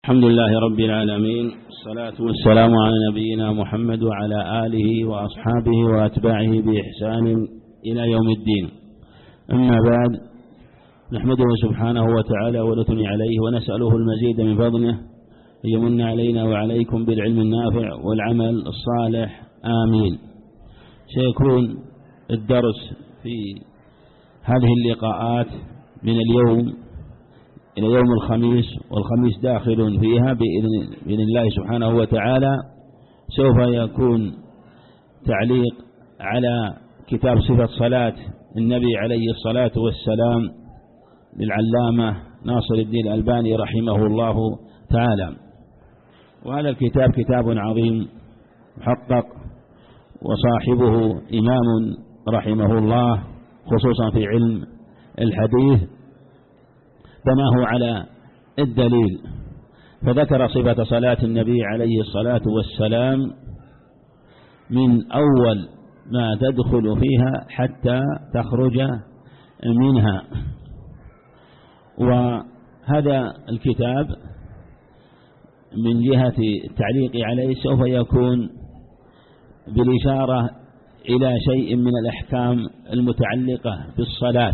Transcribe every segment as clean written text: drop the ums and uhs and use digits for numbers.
الحمد لله رب العالمين، الصلاة والسلام على نبينا محمد وعلى آله وأصحابه وأتباعه بإحسان إلى يوم الدين. أما بعد، نحمده سبحانه وتعالى ونثني عليه ونسأله المزيد من فضله أن يمن علينا وعليكم بالعلم النافع والعمل الصالح، آمين. سيكون الدرس في هذه اللقاءات من اليوم إلى يوم الخميس، والخميس داخل فيها بإذن الله سبحانه وتعالى. سوف يكون تعليق على كتاب صفة صلاة النبي عليه الصلاة والسلام للعلامة ناصر الدين الألباني رحمه الله تعالى. وهذا الكتاب كتاب عظيم محقق، وصاحبه إمام رحمه الله خصوصا في علم الحديث، بناه على الدليل، فذكر صفة صلاة النبي عليه الصلاة والسلام من أول ما تدخل فيها حتى تخرج منها. وهذا الكتاب من جهة التعليق عليه سوف يكون بالإشارة إلى شيء من الأحكام المتعلقة بالصلاة،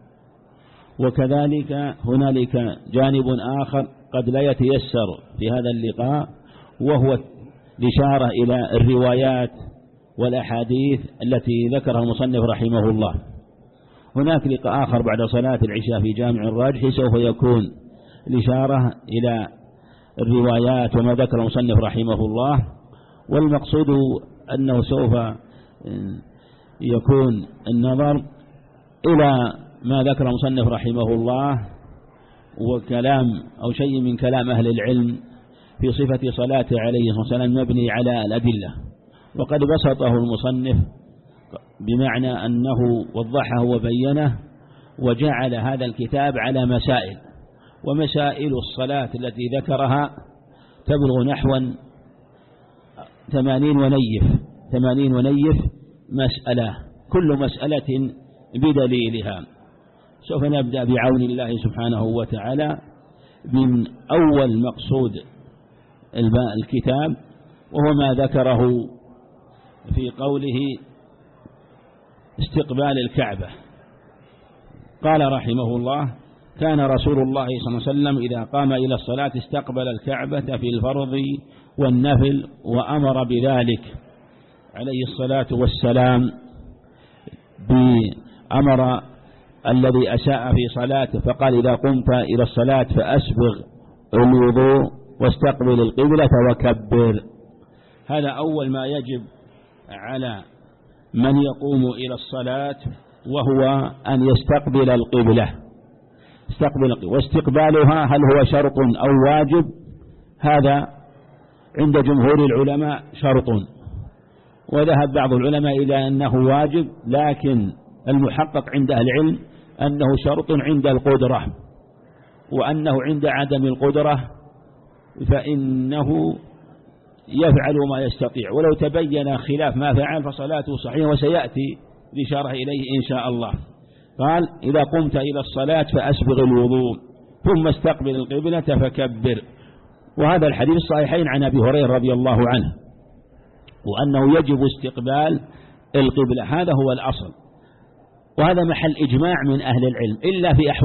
وكذلك هنالك جانب آخر قد لا يتيسر في هذا اللقاء، وهو الإشارة إلى الروايات والأحاديث التي ذكرها المصنف رحمه الله. هناك لقاء آخر بعد صلاة العشاء في جامع الراجحي سوف يكون الإشارة إلى الروايات وما ذكر المصنف رحمه الله، والمقصود أنه سوف يكون النظر إلى ما ذكر المصنف رحمه الله وكلام أو شيء من كلام أهل العلم في صفة صلاته عليه الصلاة والسلام مبني على الأدلة. وقد بسطه المصنف بمعنى أنه وضحه وبينه، وجعل هذا الكتاب على مسائل، ومسائل الصلاة التي ذكرها تبلغ نحو 80 ونيف مسألة، كل مسألة بدليلها. سوف نبدأ بعون الله سبحانه وتعالى من أول مقصود الكتاب، وهو ما ذكره في قوله استقبال الكعبة. قال رحمه الله: كان رسول الله صلى الله عليه وسلم إذا قام إلى الصلاة استقبل الكعبة في الفرض والنفل، وأمر بذلك عليه الصلاة والسلام، بأمر الذي أساء في صلاته فقال: إذا قمت إلى الصلاة فأسبغ الوضوء واستقبل القبلة وكبر. هذا أول ما يجب على من يقوم إلى الصلاة، وهو أن يستقبل القبلة. واستقبالها هل هو شرط أو واجب؟ هذا عند جمهور العلماء شرط، وذهب بعض العلماء إلى أنه واجب، لكن المحقق عند أهل العلم أنه شرط عند القدرة، وأنه عند عدم القدرة فإنه يفعل ما يستطيع، ولو تبين خلاف ما فعل فصلاته صحيحة، وسيأتي الإشارة إليه إن شاء الله. قال: إذا قمت إلى الصلاة فأسبغ الوضوء ثم استقبل القبلة فكبر. وهذا الحديث الصحيحين عن أبي هريرة رضي الله عنه، وأنه يجب استقبال القبلة، هذا هو الأصل، وهذا محل إجماع من أهل العلم، إلا في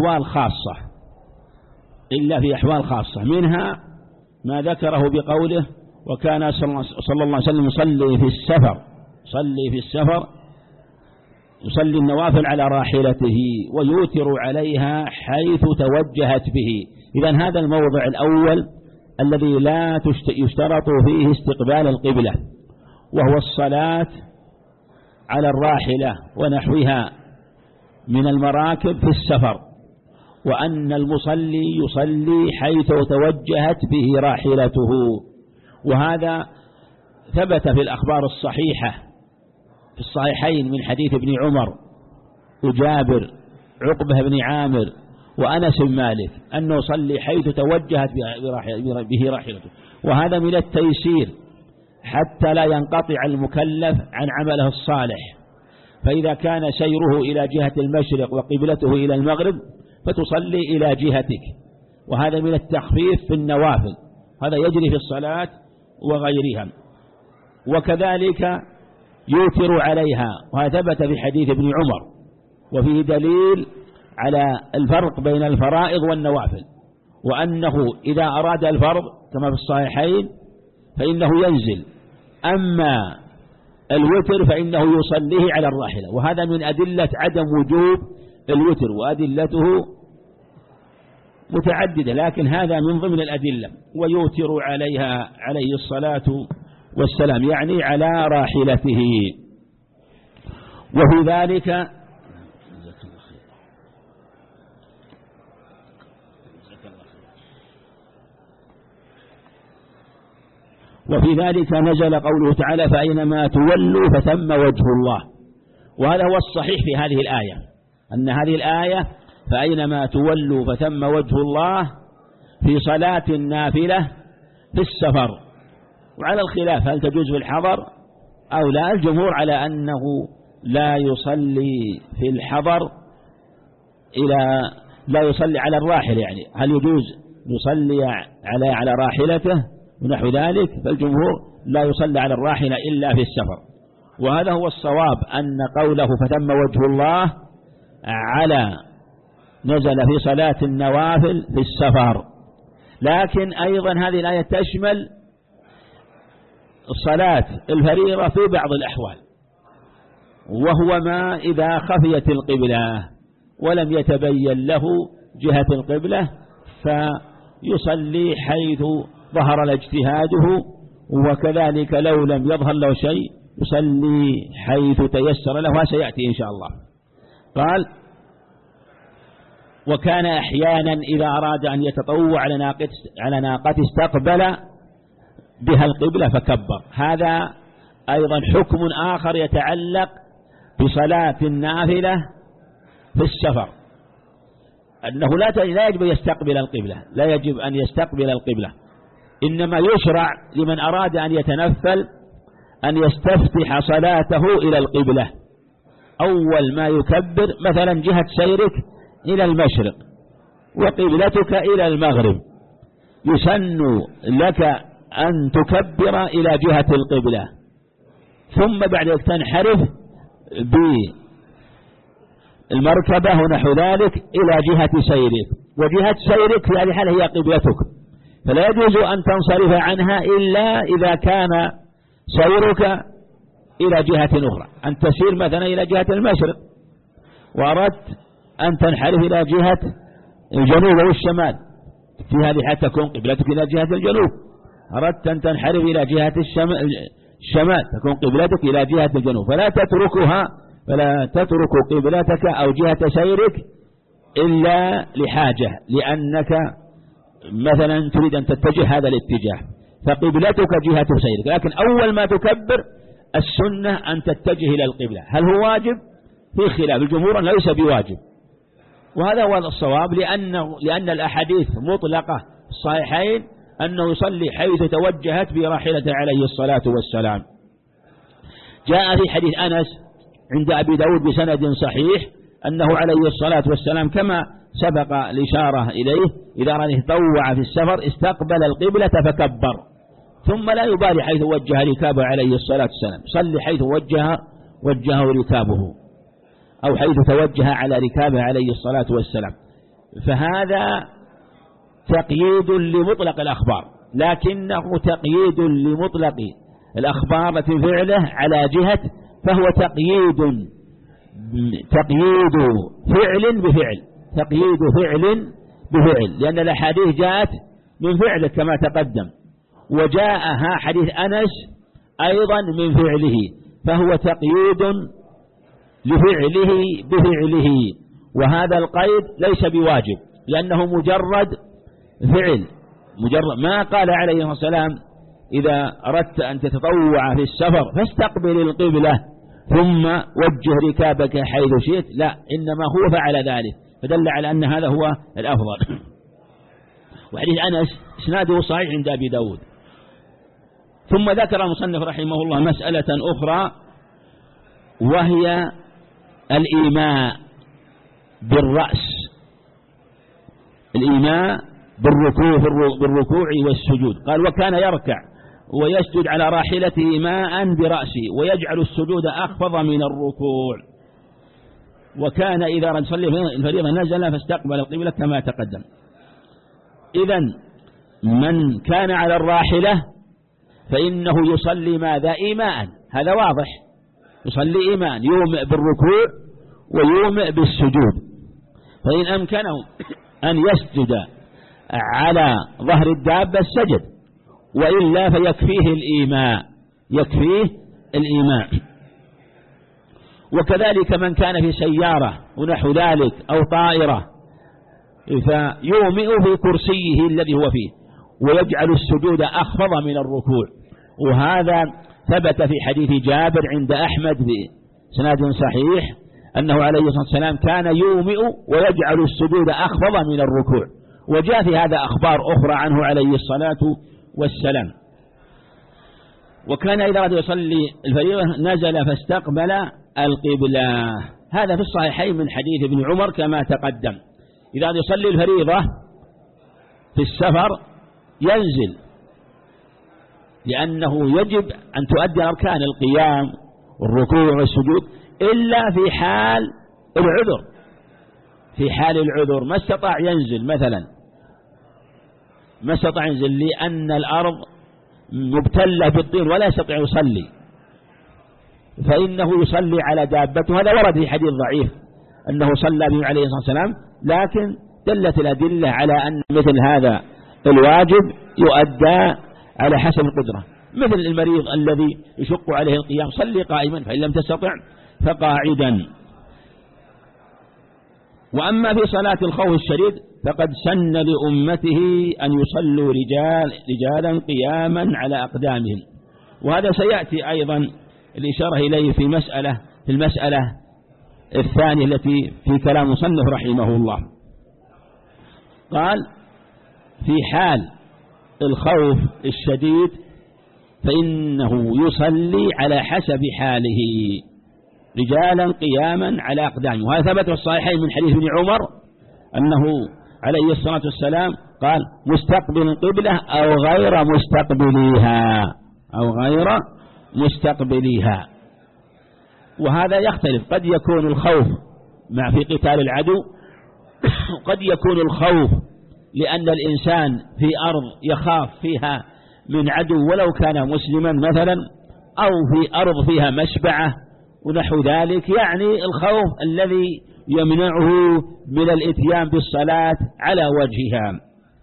أحوال خاصة، منها ما ذكره بقوله: وكان صلى الله عليه وسلم يصلي في السفر يصلي النوافل على راحلته ويوتر عليها حيث توجهت به. إذن هذا الموضع الأول الذي لا يشترط فيه استقبال القبلة، وهو الصلاة على الراحلة ونحوها من المراكب في السفر، وأن المصلي يصلي حيث توجهت به راحلته. وهذا ثبت في الأخبار الصحيحة في الصحيحين من حديث ابن عمر وجابر عقبة بن عامر وأنس بن مالك أنه يصلي حيث توجهت به راحلته. وهذا من التيسير حتى لا ينقطع المكلف عن عمله الصالح، فإذا كان سيره إلى جهة المشرق وقبلته إلى المغرب فتصلي إلى جهتك، وهذا من التخفيف في النوافل. هذا يجري في الصلاة وغيرها. وكذلك يوتر عليها، وهذا ثبت في حديث ابن عمر، وفيه دليل على الفرق بين الفرائض والنوافل، وأنه إذا أراد الفرض كما في الصحيحين فإنه ينزل، أما الوتر فإنه يصليه على الراحلة. وهذا من أدلة عدم وجوب الوتر، وأدلته متعددة، لكن هذا من ضمن الأدلة. ويوتر عليها عليه الصلاة والسلام، يعني على راحلته. وفي ذلك نزل قوله تعالى: فأينما تولوا فثم وجه الله. وهذا هو الصحيح في هذه الآية، أن هذه الآية فأينما تولوا فثم وجه الله في صلاة النافلة في السفر. وعلى الخلاف هل تجوز في الحضر أو لا، الجمهور على أنه لا يصلي في الحضر لا يصلي على الراحل، يعني هل يجوز يصلي على راحلته ونحو ذلك، فالجمهور لا يصلي على الراحلة إلا في السفر. وهذا هو الصواب، أن قوله فثم وجه الله نزل في صلاة النوافل في السفر. لكن أيضا هذه الآية تشمل الصلاة الفريضة في بعض الأحوال، وهو ما إذا خفيت القبلة ولم يتبين له جهة القبلة فيصلي حيث ظهر اجتهاده، وكذلك لو لم يظهر له شيء يصلي حيث تيسر له، وسيأتي إن شاء الله. قال: وكان أحيانا إذا أراد أن يتطوع على ناقة استقبل بها القبلة فكبر. هذا أيضا حكم آخر يتعلق بصلاة النافلة في السفر، أنه لا يجب يستقبل القبلة، لا يجب أن يستقبل القبلة، إنما يشرع لمن أراد أن يتنفل أن يستفتح صلاته إلى القبلة. أول ما يكبر مثلا جهة سيرك إلى المشرق وقبلتك إلى المغرب، يسن لك أن تكبر إلى جهة القبلة، ثم بعد ذلك تنحرف بالمركبة ونحو ذلك إلى جهة سيرك، وجهة سيرك في هذه الحالة هي قبلتك، فلا يجوز أن تنصرف عنها إلا إذا كان سيرك إلى جهة أخرى. أن تسير مثلا إلى جهة المشرق وأردت أن تنحرف إلى جهة الجنوب أو الشمال، في هذه الحالة تكون قبلتك إلى جهة الجنوب. أردت أن تنحرف إلى جهة الشمال تكون قبلتك إلى جهة الجنوب، فلا تترك قبلتك أو جهة سيرك إلا لحاجة، لأنك مثلا تريد أن تتجه هذا الاتجاه فقبلتك جهة سيرك. لكن أول ما تكبر السنة أن تتجه إلى القبلة. هل هو واجب؟ في خلاف، الجمهور ليس بواجب، وهذا هو الصواب، لأن الأحاديث مطلقة الصحيحين أنه يصلي حيث توجهت براحلته عليه الصلاة والسلام. جاء في حديث أنس عند أبي داود بسند صحيح أنه عليه الصلاة والسلام كما سبق الإشارة إليه إذا أراد يتطوع في السفر استقبل القبلة فكبر، ثم لا يبالي حيث وجه ركابه عليه الصلاة والسلام، صلي حيث وجهه ركابه أو حيث توجه على ركابه عليه الصلاة والسلام. فهذا تقييد لمطلق الأخبار، لكنه تقييد لمطلق الأخبار التي فعله على جهة، فهو تقييد فعل بفعل، لأن الأحاديث جاءت من فعله كما تقدم، وجاءها حديث أنس أيضا من فعله، فهو تقييد لفعله بفعله. وهذا القيد ليس بواجب، لأنه مجرد فعل، ما قال عليه الصلاة والسلام إذا أردت أن تتطوع في السفر فاستقبل القبلة ثم وجه ركابك حيث شئت، لا، إنما هو فعل ذلك، فدل على أن هذا هو الأفضل. وحديث أنس إسناده صحيح عند أبي داود. ثم ذكر المصنف رحمه الله مسألة أخرى، وهي الإيماء بالرأس. الإيماء بالركوع والسجود. قال وكان يركع ويسجد على راحلته ماء برأسه ويجعل السجود أخفض من الركوع. وكان إذا صلى الفريضة نزل فاستقبل القبلة كما تقدم. إذن من كان على الراحلة فإنه يصلي ماذا؟ إيماء، هذا واضح، يصلي إيماء، يومئ بالركوع ويومئ بالسجود. فإن أمكنه أن يسجد على ظهر الدابة السجد، وإلا فيكفيه الإيماء، يكفيه الإيماء. وكذلك من كان في سيارة ونحو ذلك أو طائرة فيومئ في كرسيه الذي هو فيه ويجعل السجود أخفض من الركوع. وهذا ثبت في حديث جابر عند أحمد بسناد صحيح أنه عليه الصلاة والسلام كان يومئ ويجعل السجود أخفض من الركوع. وجاء في هذا أخبار أخرى عنه عليه الصلاة والسلام. وكان إذا أراد يصلي الفريضة نزل فاستقبل القبلة. هذا في الصحيحين من حديث ابن عمر كما تقدم. إذا يصلي الفريضة في السفر ينزل، لأنه يجب أن تؤدي أركان القيام والركوع والسجود إلا في حال العذر. في حال العذر ما استطاع ينزل، مثلا ما استطاع ينزل لأن الأرض مبتلة بالطين ولا يستطيع يصلي، فإنه يصلي على دابته. هذا ورد في حديث ضعيف أنه صلى به عليه الصلاة والسلام، لكن دلت الأدلة على أن مثل هذا الواجب يؤدى على حسب القدرة. مثل المريض الذي يشق عليه القيام صلي قائما، فإن لم تستطع فقاعدا. وأما في صلاة الخوف الشديد فقد سن لأمته أن يصلوا رجالا قياما على أقدامهم. وهذا سيأتي أيضا الإشارة إليه في المسألة الثانية التي في كلام المصنف رحمه الله. قال في حال الخوف الشديد فإنه يصلي على حسب حاله رجالا قياما على أقدامهم. وهذا ثبت في الصحيحين من حديث ابن عمر أنه عليه الصلاة والسلام قال مستقبل القبلة أو غير مستقبليها. وهذا يختلف، قد يكون الخوف مع في قتال العدو، قد يكون الخوف لأن الإنسان في أرض يخاف فيها من عدو ولو كان مسلما مثلا، أو في أرض فيها مشبعة ونحو ذلك، يعني الخوف الذي يمنعه من الاتيان بالصلاة على وجهها.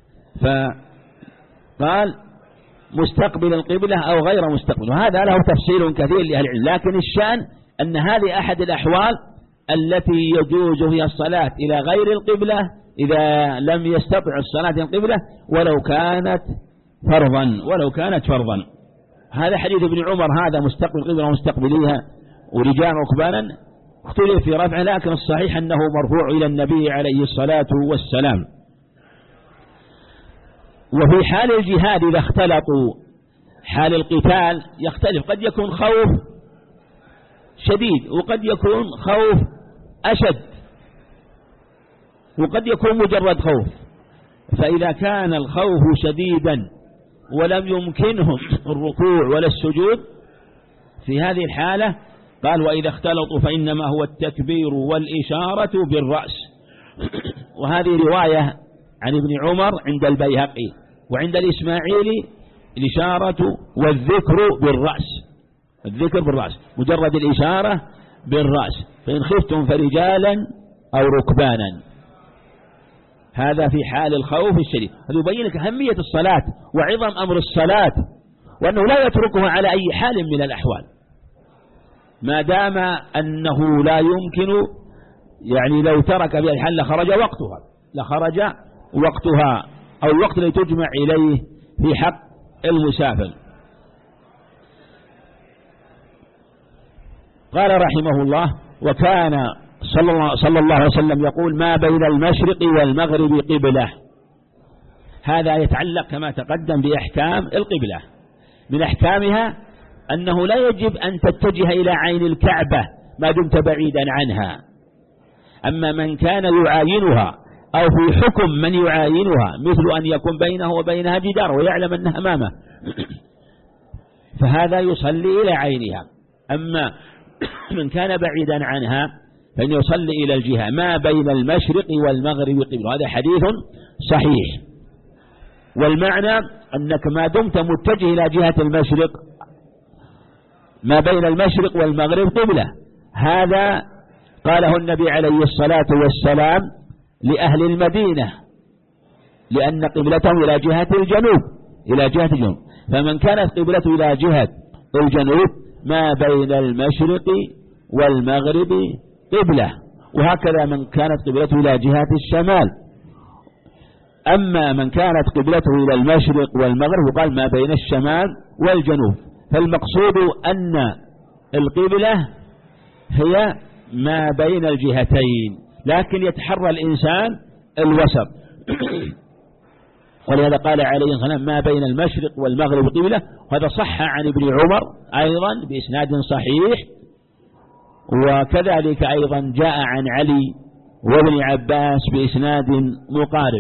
فقال مستقبل القبلة أو غير مستقبل، وهذا له تفصيل كثير لأهل العلم، لكن الشأن أن هذه أحد الأحوال التي يجوز فيها الصلاة إلى غير القبلة إذا لم يستطع الصلاة إلى القبلة ولو كانت فرضا. هذا حديث ابن عمر هذا مستقبل القبلة ومستقبليها ورجال ركبانا اختلف في رفعه، لكن الصحيح أنه مرفوع إلى النبي عليه الصلاة والسلام. وفي حال الجهاد إذا اختلطوا حال القتال يختلف، قد يكون خوف شديد وقد يكون خوف أشد وقد يكون مجرد خوف. فإذا كان الخوف شديدا ولم يمكنهم الركوع ولا السجود في هذه الحالة قال وإذا اختلطوا فإنما هو التكبير والإشارة بالرأس. وهذه رواية عن ابن عمر عند البيهقي، وعند الإسماعيلي الإشارة والذكر بالرأس، مجرد الإشارة بالرأس. فإن خفتم فرجالا أو ركبانا، هذا في حال الخوف الشديد. هذا يبين لك أهمية الصلاة وعظم أمر الصلاة، وأنه لا يتركها على أي حال من الأحوال، ما دام أنه لا يمكن، يعني لو ترك في الحال لخرج وقتها أو الوقت الذي تجمع إليه في حق المسافر. قال رحمه الله وكان صلى الله عليه وسلم يقول ما بين المشرق والمغرب قبلة. هذا يتعلق كما تقدم بأحكام القبلة. من أحكامها أنه لا يجب أن تتجه إلى عين الكعبة ما دمت بعيدا عنها. أما من كان يعاينها أو في حكم من يعاينها، مثل أن يكون بينه وبينها جدار ويعلم أنها أمامه، فهذا يصلي إلى عينها. أما من كان بعيدا عنها فإن يصلي إلى الجهة ما بين المشرق والمغرب قبله. هذا حديث صحيح، والمعنى أنك ما دمت متجه إلى جهة المشرق ما بين المشرق والمغرب قبلة. هذا قاله النبي عليه الصلاة والسلام لأهل المدينة، لأن قبلتهم إلى جهة الجنوب، إلى جهة الجنوب. فمن كانت قبلته إلى جهة الجنوب ما بين المشرق والمغرب قبلة، وهكذا من كانت قبلته إلى جهة الشمال. أما من كانت قبلته إلى المشرق والمغرب قال ما بين الشمال والجنوب. فالمقصود أن القبلة هي ما بين الجهتين، لكن يتحرى الإنسان الوسط. ولهذا قال عليه الصلاة والسلام ما بين المشرق والمغرب قبلة. وهذا صح عن ابن عمر أيضا بإسناد صحيح، وكذلك أيضا جاء عن علي وابن عباس بإسناد مقارب.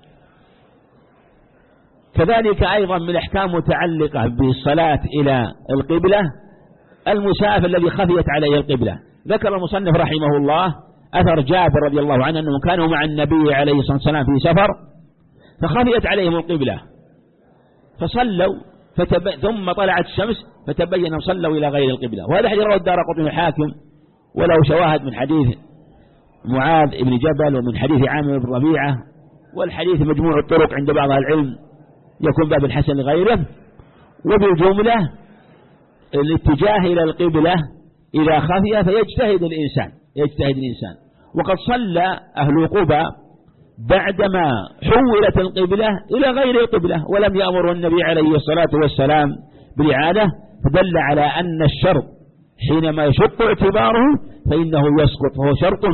كذلك أيضا من الأحكام متعلقة بالصلاة إلى القبلة المسافر الذي خفيت عليه القبلة. ذكر المصنف رحمه الله أثر جابر رضي الله عنه أنهم كانوا مع النبي عليه الصلاة والسلام في سفر فخفيت عليهم القبلة فصلوا ثم طلعت الشمس فتبين أنهم صلوا إلى غير القبلة. وهذا حديث رواه الدارقطني الحاكم وله شواهد من حديث معاذ بن جبل ومن حديث عامر بن ربيعة، والحديث مجموع الطرق عند بعض العلم يكون باب الحسن لغيره. وبالجملة الاتجاه إلى القبلة إذا خفي فيجتهد الإنسان. وقد صلى أهل قبى بعدما حولت القبلة إلى غير القبلة ولم يأمر النبي عليه الصلاة والسلام بالإعادة، فدل على أن الشرط حينما يشق اعتباره فإنه يسقط، وهو شرط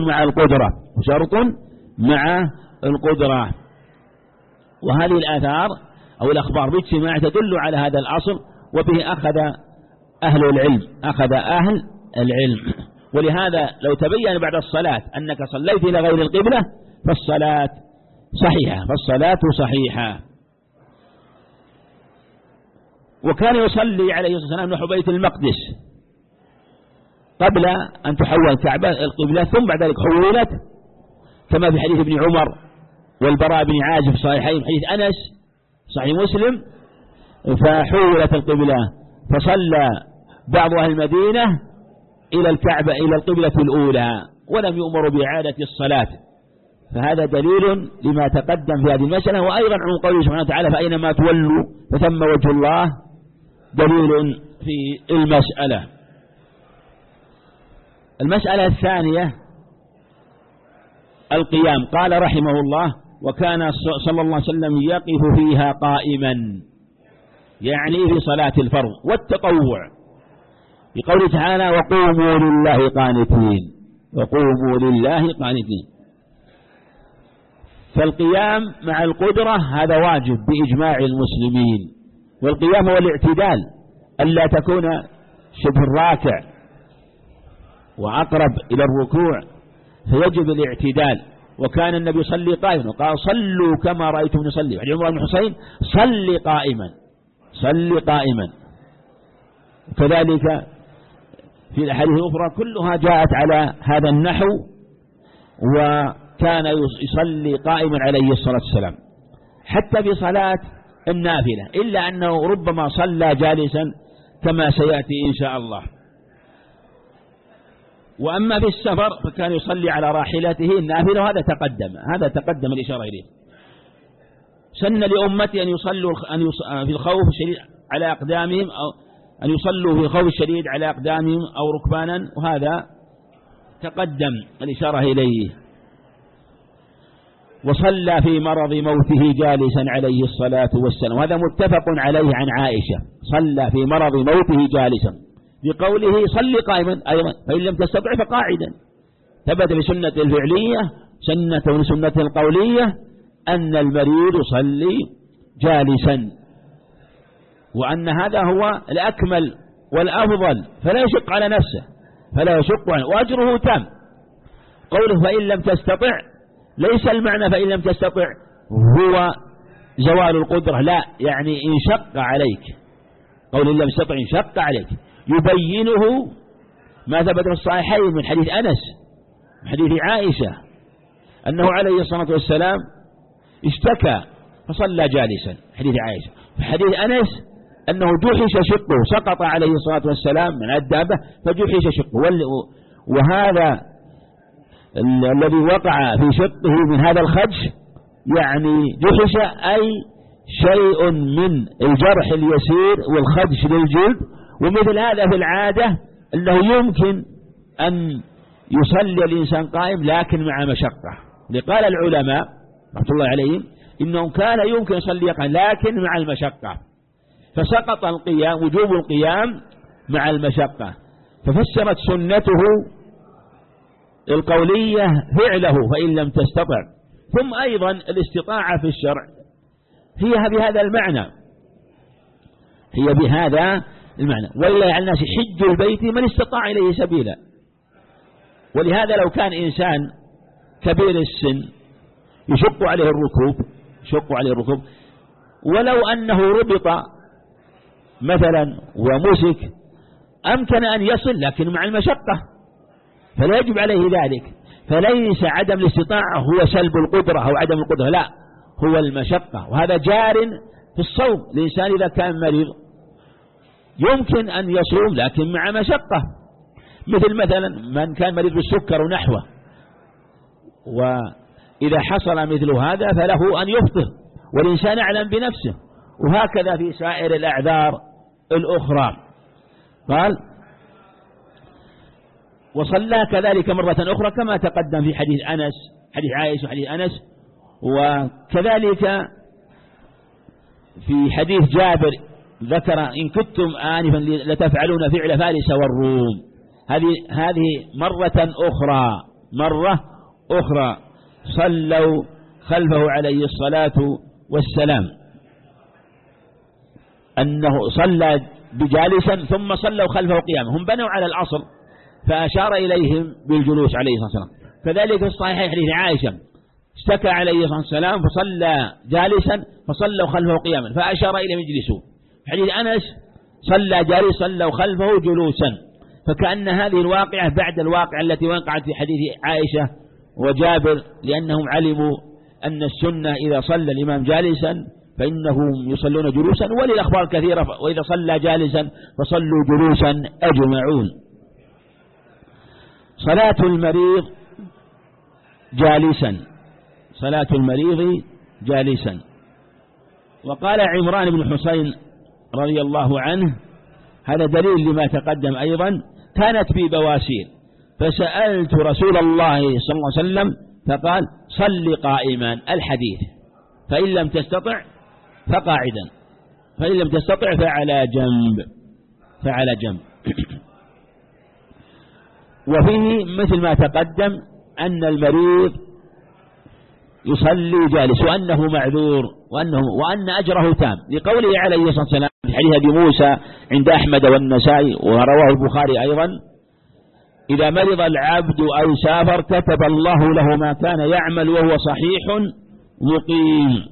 مع القدرة. وهذه الآثار أو الأخبار باجتماع تدل على هذا الأصل، وبه أخذ أهل العلم. ولهذا لو تبين بعد الصلاة أنك صليت إلى غير القبلة فالصلاة صحيحة. وكان يصلي عليه الصلاة والسلام نحو بيت المقدس قبل أن تحول الكعبة القبلة، ثم بعد ذلك حولت كما في حديث ابن عمر والبراء بن عازب صحيحين، حديث أنس صحيح مسلم، فحولت القبلة فصلى بعض أهل المدينة إلى الكعبة إلى القبلة الأولى ولم يؤمروا بإعادة الصلاة. فهذا دليل لما تقدم في هذه المسألة. وأيضا عن قوله سبحانه وتعالى فأينما تولوا فثم وجه الله دليل في المسألة. المسألة الثانية القيام. قال رحمه الله وكان صلى الله عليه وسلم يقف فيها قائما، يعني في صلاة الفرض والتطوع، بقوله تعالى وقوموا لله قانتين. فالقيام مع القدرة هذا واجب بإجماع المسلمين. والقيام هو الاعتدال، ألا تكون شبه الراكع وأقرب إلى الركوع، فيجب الاعتدال. وكان النبي يصلي قائما وقال صلوا كما رأيتم نصلي. وعن عمر بن حسين صلي قائما. وكذلك في الأحاديث الأخرى كلها جاءت على هذا النحو، وكان يصلي قائما عليه الصلاة والسلام حتى في صلاة النافلة، إلا أنه ربما صلى جالسا كما سيأتي إن شاء الله. وأما في السفر فكان يصلي على راحلته النافلة، وهذا تقدم الإشارة إليه. سن لأمتي أن يصلوا في الخوف الشديد على أقدامهم، أو أن يصلوا في الخوف الشديد على أقدامهم أو ركبانا، وهذا تقدم الإشارة إليه. وصلى في مرض موته جالسا عليه الصلاة والسلام، وهذا متفق عليه عن عائشة، صلى في مرض موته جالسا، بقوله صلي قائما أيضا، فإن لم تستطع فقاعدا. ثبت بسنة الفعلية سنة القولية أن المريض يصلي جالسا، وأن هذا هو الأكمل والأفضل، فلا يشق على نفسه، وأجره تام. قوله فإن لم تستطع ليس المعنى فإن لم تستطع هو زوال القدرة، لا، يعني إن شق عليك، قول إن لم تستطع إن شق عليك، يبينه ما ثبت في الصحيحين من حديث أنس حديث عائشة أنه عليه الصلاة والسلام اشتكى فصلى جالسا، حديث عائشة. في حديث أنس أنه جحش شقه، سقط عليه الصلاة والسلام من الدابة فجحش شقه، وهذا الذي وقع في شقه من هذا الخدش يعني جحش أي شيء من الجرح اليسير والخدش للجلد. ومثل هذا في العادة أنه يمكن أن يصلي الإنسان قائم لكن مع مشقة، لقال العلماء رحمة الله عليهم إنه كان يمكن يصلي قائم لكن مع المشقة، فسقط القيام، وجوب القيام مع المشقة، ففسرت سنته القولية فعله فإن لم تستطع. ثم أيضا الاستطاعة في الشرع هي بهذا المعنى، هي بهذا المعنى، ولله على الناس حج البيت من استطاع إليه سبيلا. ولهذا لو كان إنسان كبير السن يشق عليه الركوب ولو أنه ربط مثلا ومسك أمكن أن يصل لكن مع المشقة، فلا يجب عليه ذلك. فليس عدم الاستطاعة هو سلب القدرة أو عدم القدرة، لا، هو المشقة. وهذا جار في الصوم، الإنسان إذا كان مريض يمكن أن يصوم لكن مع مشقة، مثلا من كان مريض بالسكر ونحوه، وإذا حصل مثل هذا فله أن يفطر، والإنسان أعلم بنفسه. وهكذا في سائر الأعذار الأخرى. قال وصلى كذلك مرة أخرى كما تقدم في حديث أنس، حديث عائشة وحديث أنس، وكذلك في حديث جابر ذكر إن كنتم آنفا لتفعلون فعل فارس والروم. هذه مرة أخرى صلوا خلفه عليه الصلاة والسلام، أنه صلى بجالسا ثم صلوا خلفه قياما، هم بنوا على الأصل فأشار إليهم بالجلوس عليه الصلاة والسلام. كذلك في الصحيح حديث عائشة اشتكى عليه الصلاة والسلام فصلى جالسا فصلوا خلفه قياما فأشار إليهم يجلسوا. حديث أنس صلى جالسا صلوا خلفه جلوسا، فكأن هذه الواقعة بعد الواقعة التي وقعت في حديث عائشة وجابر، لأنهم علموا أن السنة إذا صلى الإمام جالسا فإنهم يصلون جلوسا، وللأخبار كثيرة وإذا صلى جالسا فصلوا جلوسا أجمعون. صلاة المريض جالسا. وقال عمران بن حسين رضي الله عنه، هذا دليل لما تقدم أيضا، كانت في بواسير فسألت رسول الله صلى الله عليه وسلم فقال صل قائما، الحديث، فإن لم تستطع فقاعدا، فإن لم تستطع فعلى جنب. وفيه مثل ما تقدم أن المريض يصلي جالس وأنه معذور وأن أجره تام، لقوله عليه الصلاة والسلام في حديث أبي موسى عند أحمد والنسائي ورواه البخاري أيضا: إذا مرض العبد أو سافر كتب الله له ما كان يعمل وهو صحيح مقيم.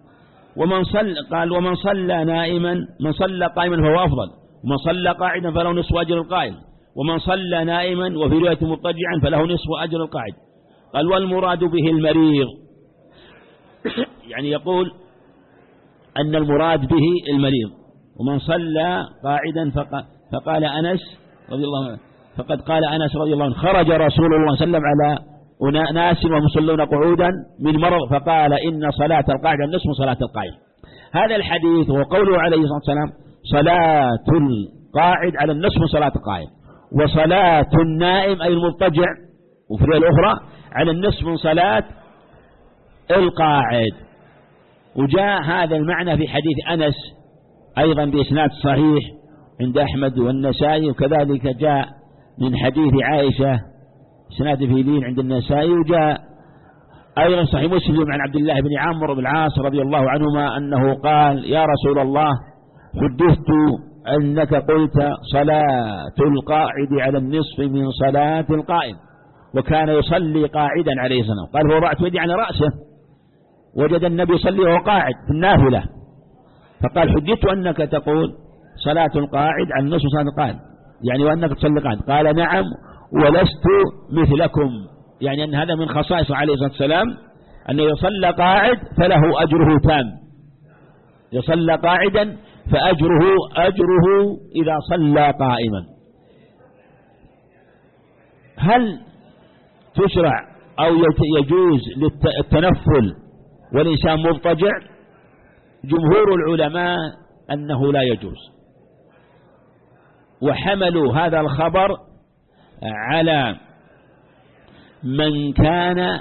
ومن صلى نائما، من صلى قائما فهو أفضل، ومن صلى قاعدا فله نصف أجر القائم، ومن صلى نائما وفي رواية مضطجعا فله نصف أجر القاعد. قال والمراد به المريض، يعني يقول أن المراد به المريض. ومن صلى قاعدا فقال أنس رضي الله عنه، فقد قال أنس رضي الله عنه خرج رسول الله صلى الله عليه وسلم على ناس ومصلون قعودا من مرض فقال إن صلاة القاعد نصف صلاة القائم. هذا الحديث وقوله عليه الصلاة والسلام صلاة القاعد على النصف صلاة القائم، وصلاة النائم أي المضطجع وفي الأخرى على النصف من صلاة القاعد. وجاء هذا المعنى في حديث أنس أيضا بإسناد صحيح عند أحمد والنسائي، وكذلك جاء من حديث عائشة إسناد في لين عند النسائي، وجاء أيضا صحيح مسلم عن عبد الله بن عمرو بن العاص رضي الله عنهما أنه قال يا رسول الله حدثت أنك قلت صلاة القاعد على النصف من صلاة القائم، وكان يصلي قاعدا عليه الصلاة والسلام. قال فوضعت يدي على رأسه، وجد النبي يصلي وهو قاعد في النافلة، فقال حدثت أنك تقول صلاة القاعد عن نصف صلاة القاعد، يعني وأنك تصلي قاعد. قال نعم ولست مثلكم، يعني أن هذا من خصائصه عليه الصلاة والسلام أنه يصلى قاعد فله أجره تام، يصلى قاعدا فأجره إذا صلى قائما. هل تشرع أو يجوز للتنفل والإنسان مضطجع؟ جمهور العلماء أنه لا يجوز، وحملوا هذا الخبر على من كان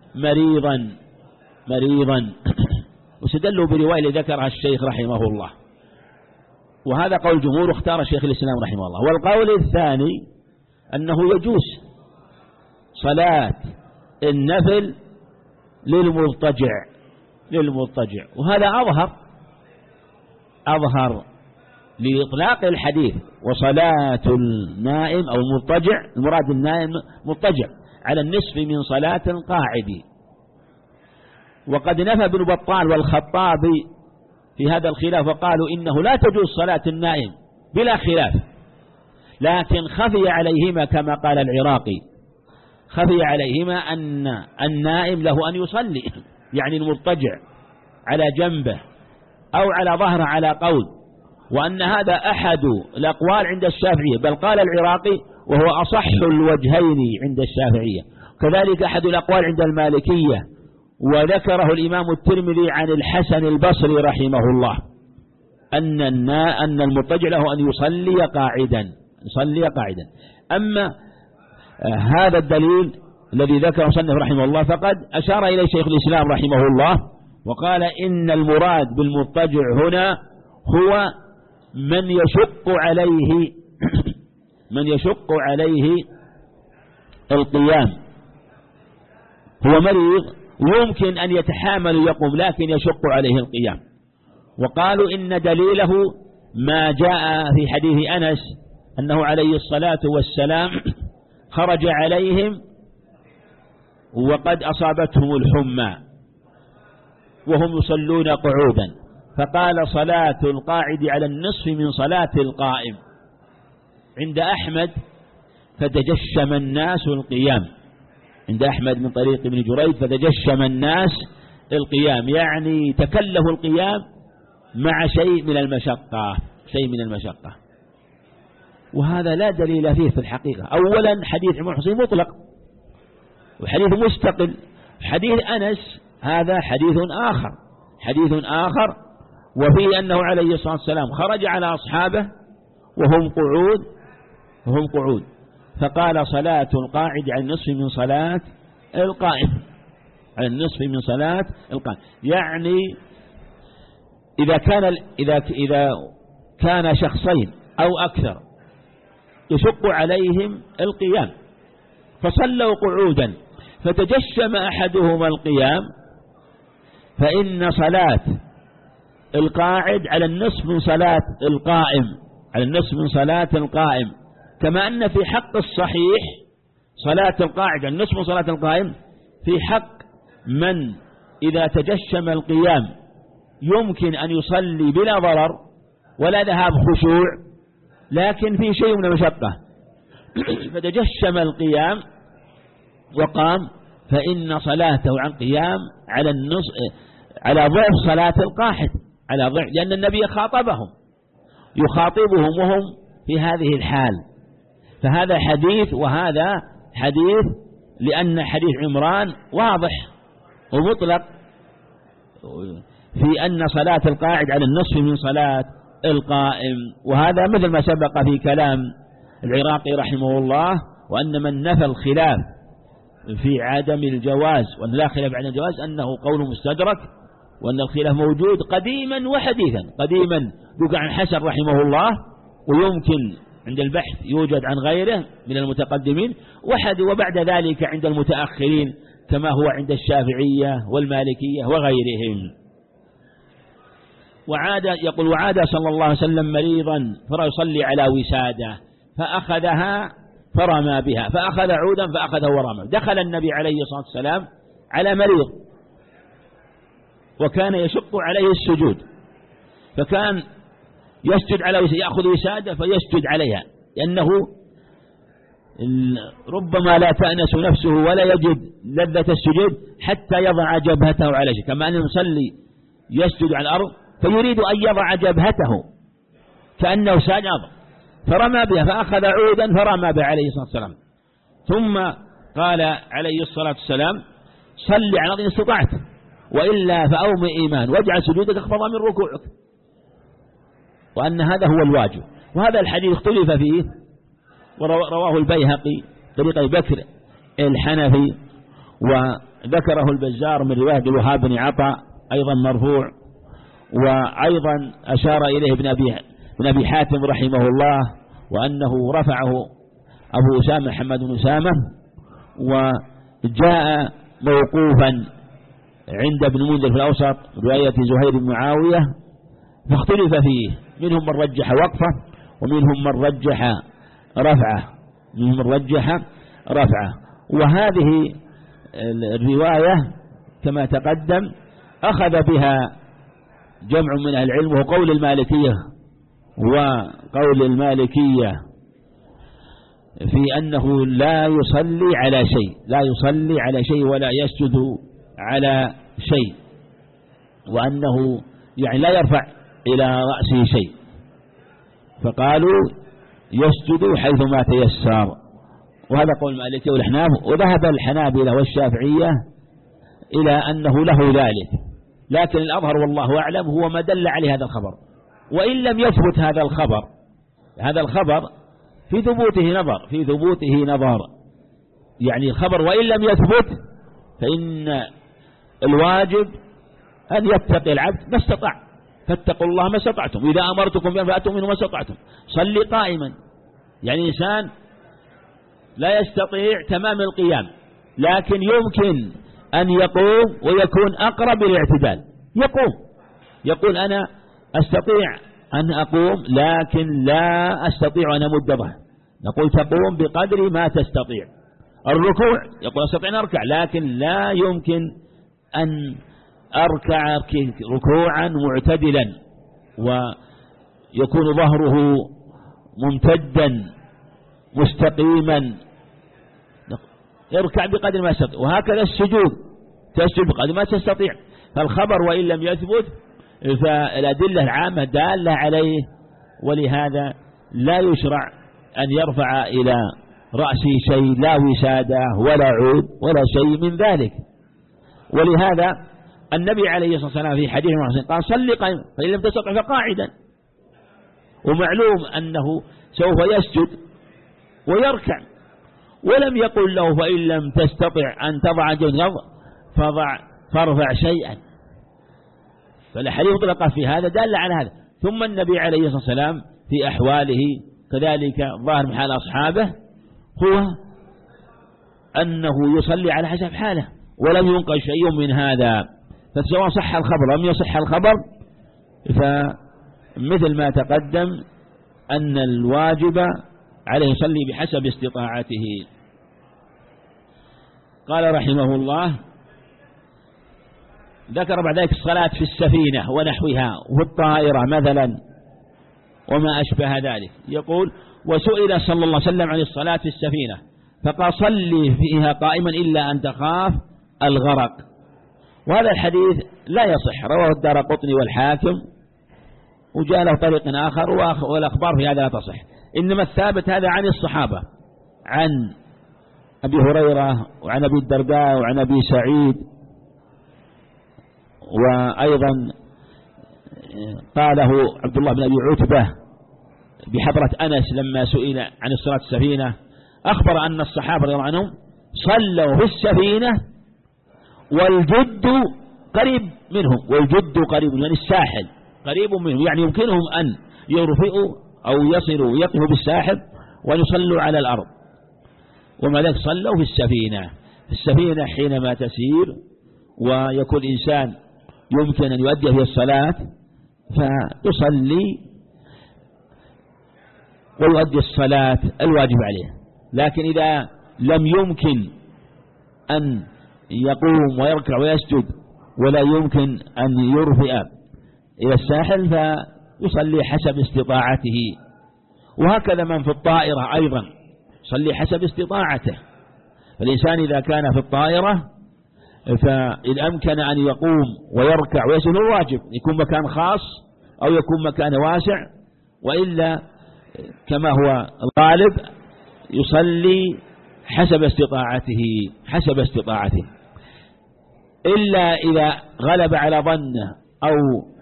مريضا واستدلوا برواية ذكرها الشيخ رحمه الله، وهذا قول جمهور اختار شيخ الإسلام رحمه الله. والقول الثاني أنه يجوز صلاة النفل للمضطجع، وهذا أظهر لإطلاق الحديث. وصلاة النائم أو المضطجع، المراد النائم مضطجع على النصف من صلاة القاعد. وقد نفى ابن بطال والخطابي في هذا الخلاف، وقالوا إنه لا تجوز صلاة النائم بلا خلاف، لكن خفي عليهما كما قال العراقي، خفي عليهما أن النائم له أن يصلي، يعني المضطجع على جنبه أو على ظهره على قول، وأن هذا أحد الأقوال عند الشافعية، بل قال العراقي وهو أصح الوجهين عند الشافعية، كذلك أحد الأقوال عند المالكية، وذكره الإمام الترمذي عن الحسن البصري رحمه الله أن المضطجع له أن يصلي قاعدا. أما هذا الدليل الذي ذكره مصنف رحمه الله فقد أشار إليه شيخ الإسلام رحمه الله، وقال إن المراد بالمضطجع هنا هو من يشق عليه القيام، هو مريض يمكن أن يتحامل يقوم لكن يشق عليه القيام. وقالوا إن دليله ما جاء في حديث أنس أنه عليه الصلاة والسلام خرج عليهم وقد أصابتهم الحمى وهم يصلون قعودا، فقال صلاة القاعد على النصف من صلاة القائم. عند أحمد فتجشم الناس القيام، عند أحمد من طريق ابن جريج فتجشم الناس القيام، يعني تكلفوا القيام مع شيء من المشقة. وهذا لا دليل فيه في الحقيقة. أولا حديث عمر حسين مطلق وحديث مستقل، حديث أنس هذا حديث آخر وفيه أنه عليه الصلاة والسلام خرج على أصحابه وهم قعود فقال صلاة القاعد على النصف من صلاة القائم، يعني إذا كان شخصين أو أكثر يشق عليهم القيام فصلوا قعودا فتجشم أحدهما القيام، فإن صلاة القاعد على النصف من صلاة القائم، كما أن في حق الصحيح صلاة القاعد على النصف من صلاة القائم في حق من إذا تجشم القيام يمكن أن يصلي بلا ضرر ولا ذهاب خشوع، لكن في شيء من المشقة فتجشم القيام وقام، فإن صلاته عن قيام على ضعف صلاة القاعد، على ضعف، لأن النبي يخاطبهم وهم في هذه الحال. فهذا حديث وهذا حديث، لأن حديث عمران واضح ومطلق في أن صلاة القاعد على النصف من صلاة القائم، وهذا مثل ما سبق في كلام العراقي رحمه الله، وأن من نفى الخلاف في عدم الجواز وأن لا خلاف عن الجواز أنه قول مستدرك، وأن الخلاف موجود قديما وحديثا. قديما ذكر عن حسن رحمه الله، ويمكن عند البحث يوجد عن غيره من المتقدمين، وبعد ذلك عند المتأخرين كما هو عند الشافعية والمالكية وغيرهم. وعاد صلى الله عليه وسلم مريضا فرأى يصلي على وسادة فأخذها فرمى بها فأخذ عودا فأخذه ورمى. دخل النبي عليه الصلاة والسلام على مريض وكان يشق عليه السجود، فكان يسجد على يأخذ وسادة فيسجد عليها، لأنه ربما لا تأنس نفسه ولا يجد لذة السجود حتى يضع جبهته على شيء، كما أن المصلي يسجد على الأرض فيريد أن يضع جبهته كأنه ساجد، فرمى بها فأخذ عودا فرمى به عليه الصلاة والسلام. ثم قال عليه الصلاة والسلام: صل على إن استطعت، وإلا فأومئ إيمان واجعل سجودك أخفض من ركوعك، وأن هذا هو الواجب. وهذا الحديث اختلف فيه، ورواه البيهقي طريق أبي بكر الحنفي، وذكره البزار من رواية الوهاب بن عطاء أيضا مرفوع، وأيضا أشار إليه ابن أبي حاتم رحمه الله، وأنه رفعه أبو أسامة محمد بن أسامة، وجاء موقوفا عند ابن المنذر في الأوسط رواية زهير بن معاوية، فاختلف فيه، منهم من رجح وقفه ومنهم من رجح رفعه. وهذه الرواية كما تقدم أخذ بها جمع من أهل العلم، وقول المالكية في أنه لا يصلي على شيء ولا يسجد على شيء، وأنه يعني لا يرفع إلى رأسه شيء، فقالوا يسجد حيثما تيسر، وهذا قول المالكية والأحناف. وذهب الحنابلة والشافعية إلى أنه له ذلك، لكن الأظهر والله أعلم هو ما دل عليه هذا الخبر. وإن لم يثبت هذا الخبر في ثبوته نظر، يعني الخبر وإن لم يثبت فإن الواجب أن يتقي العبد ما استطاع، فاتقوا الله ما استطعتم، إذا أمرتكم بأن فأتوا منه ما استطعتم. صلي قائما، يعني إنسان لا يستطيع تمام القيام، لكن يمكن أن يقوم ويكون أقرب الاعتدال، يقول أنا أستطيع أن أقوم لكن لا أستطيع أن أمد ظهري، نقول تقوم بقدر ما تستطيع. الركوع يقول أستطيع أن أركع لكن لا يمكن أن أركع ركوعا معتدلا ويكون ظهره ممتدا مستقيما، يركع بقدر ما يستطيع. وهكذا السجود، تسجد بقدر ما تستطيع. فالخبر وإن لم يثبت فالأدلة العامة دالة عليه، ولهذا لا يشرع أن يرفع إلى رأسه شيء، لا وسادة ولا عود ولا شيء من ذلك. ولهذا النبي عليه الصلاة والسلام في حديث قال صل قائما فإن لم تستطع فقاعدا، ومعلوم أنه سوف يسجد ويركع، ولم يقل له فإن لم تستطع أن تضع جنبك فارفع شيئا، فالحديث مطلقة في هذا دل على هذا. ثم النبي عليه الصلاة والسلام في أحواله كذلك ظاهر من حال أصحابه هو أنه يصلي على حسب حاله، ولم ينقل شيء من هذا. فسواء صح الخبر لم يصح الخبر، فمثل ما تقدم أن الواجب عليه يصلي بحسب استطاعته. قال رحمه الله: ذكر بعد ذلك الصلاة في السفينة ونحوها وفي الطائرة مثلا وما أشبه ذلك. يقول: وسئل صلى الله عليه وسلم عن الصلاة في السفينة فقال: صلي فيها قائما إلا أن تخاف الغرق. وهذا الحديث لا يصح، رواه الدارقطني والحاكم، وجاء له طريق آخر، والأخبار في هذا لا تصح. إنما الثابت هذا عن الصحابة، عن أبي هريرة وعن أبي الدرداء وعن أبي سعيد، وأيضا قاله عبد الله بن أبي عتبة بحضرة أنس لما سئل عن الصلاة في السفينة، أخبر أن الصحابة رضي الله عنهم صلوا في السفينة والجد قريب منهم، والجد قريب يعني الساحل قريب منهم، يعني يمكنهم أن يرفئوا أو يصلوا يقفوا بالساحل وأن يصلوا على الأرض. ومع ذلك صلوا في السفينة. في السفينة حينما تسير ويكون إنسان يمكن أن يؤدي فيها الصلاة فيصلي ويؤدي الصلاة الواجب عليه، لكن إذا لم يمكن أن يقوم ويركع ويسجد ولا يمكن أن يرفع إلى الساحل فيصلي حسب استطاعته. وهكذا من في الطائرة أيضا يصلي حسب استطاعته. فالإنسان إذا كان في الطائرة فإن أمكن أن يقوم ويركع ويسجد الواجب يكون مكان خاص أو يكون مكان واسع، وإلا كما هو الغالب يصلي حسب استطاعته إلا إذا غلب على ظنه أو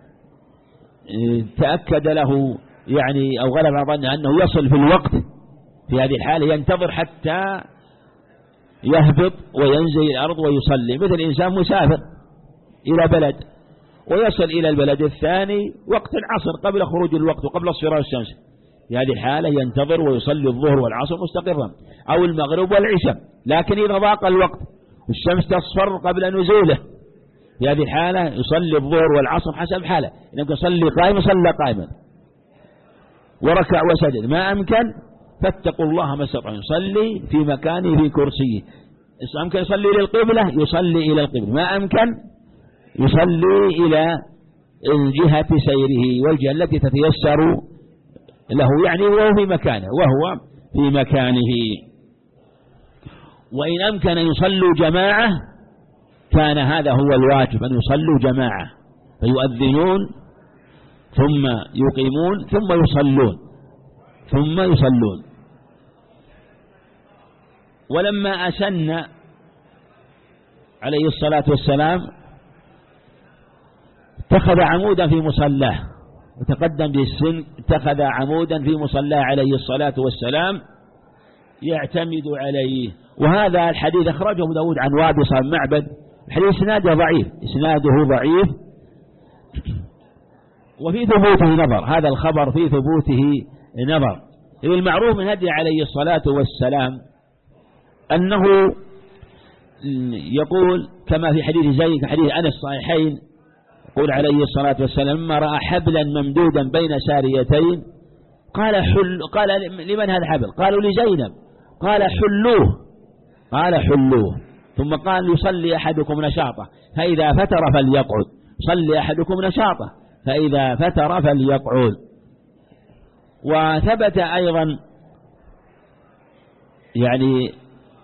تأكد له يعني أو غلب على ظنه أنه يصل في الوقت. في هذه الحالة ينتظر حتى يهبط وينزل الأرض ويصلي، مثل إنسان مسافر إلى بلد ويصل إلى البلد الثاني وقت العصر قبل خروج الوقت وقبل اصفرار الشمس، في هذه الحالة ينتظر ويصلي الظهر والعصر مستقرا أو المغرب والعشاء. لكن إذا ضاق الوقت والشمس تصفر قبل نزوله، في هذه الحالة يصلي الظهر والعصر حسب حاله. إن يمكن يصلي قائما صلى قائما، وركع وسجد. ما أمكن فاتقوا الله ما استطعتم، يصلي في مكانه في كرسيه. أمكن يصلي إلى القبلة يصلي إلى القبلة، ما أمكن يصلي إلى جهة سيره والجهة التي تتيسر له، يعني وهو في مكانه. وإن أمكن أن يصلوا جماعة كان هذا هو الواجب، أن يصلوا جماعة فيؤذنون ثم يقيمون ثم يصلون. ولما أسن عليه الصلاة والسلام اتخذ عمودا في مصلاه، وتقدم بالسن اتخذ عمودا في مصلاه عليه الصلاة والسلام يعتمد عليه. وهذا الحديث أخرجه أبو داود عن وابصة بن معبد. الحديث إسناده ضعيف وفي ثبوته نظر، هذا الخبر في ثبوته نظر. المعروف من هدي عليه الصلاة والسلام أنه يقول كما في حديث زيد حديث أنس الصحيحين، يقول عليه الصلاة والسلام لما رأى حبلا ممدودا بين ساريتين قال لمن هذا الحبل؟ قالوا لزينب. قال حلوه ثم قال يصلي أحدكم نشاطه فإذا فتر فليقعد، صلي أحدكم نشاطه فإذا فتر فليقعد. وثبت أيضا يعني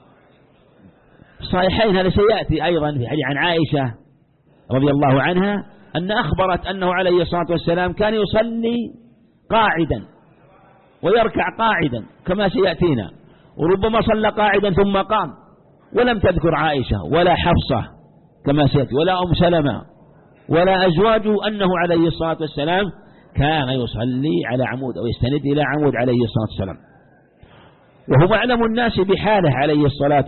صحيحين، هذا سيأتي أيضا في حديث عن عائشة رضي الله عنها أن أخبرت أنه عليه الصلاة والسلام كان يصلي قاعدا ويركع قاعدا كما سيأتينا، وربما صلى قاعدا ثم قام. ولم تذكر عائشة ولا حفصة كما سيأتي ولا أم سلمة ولا أزواجه أنه عليه الصلاة والسلام كان يصلي على عمود أو يستند إلى عمود عليه الصلاة والسلام، وهم أعلم الناس بحاله عليه الصلاة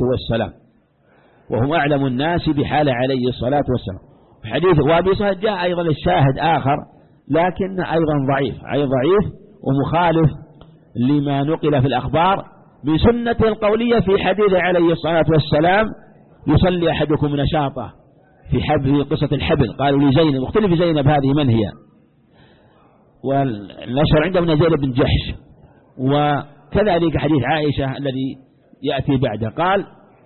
والسلام. حديث وابصة جاء أيضا الشاهد آخر لكن أيضا ضعيف ومخالف لما نقل في الأخبار من سنة القولية في حديث عليه الصلاة والسلام يصلي أحدكم نشاطه في حبل قصة الحبل. قالوا لزينب، مختلف زينب هذه من هي، والنشر عند ابن زينب بن جحش. وكذلك حديث عائشة الذي يأتي بعده قال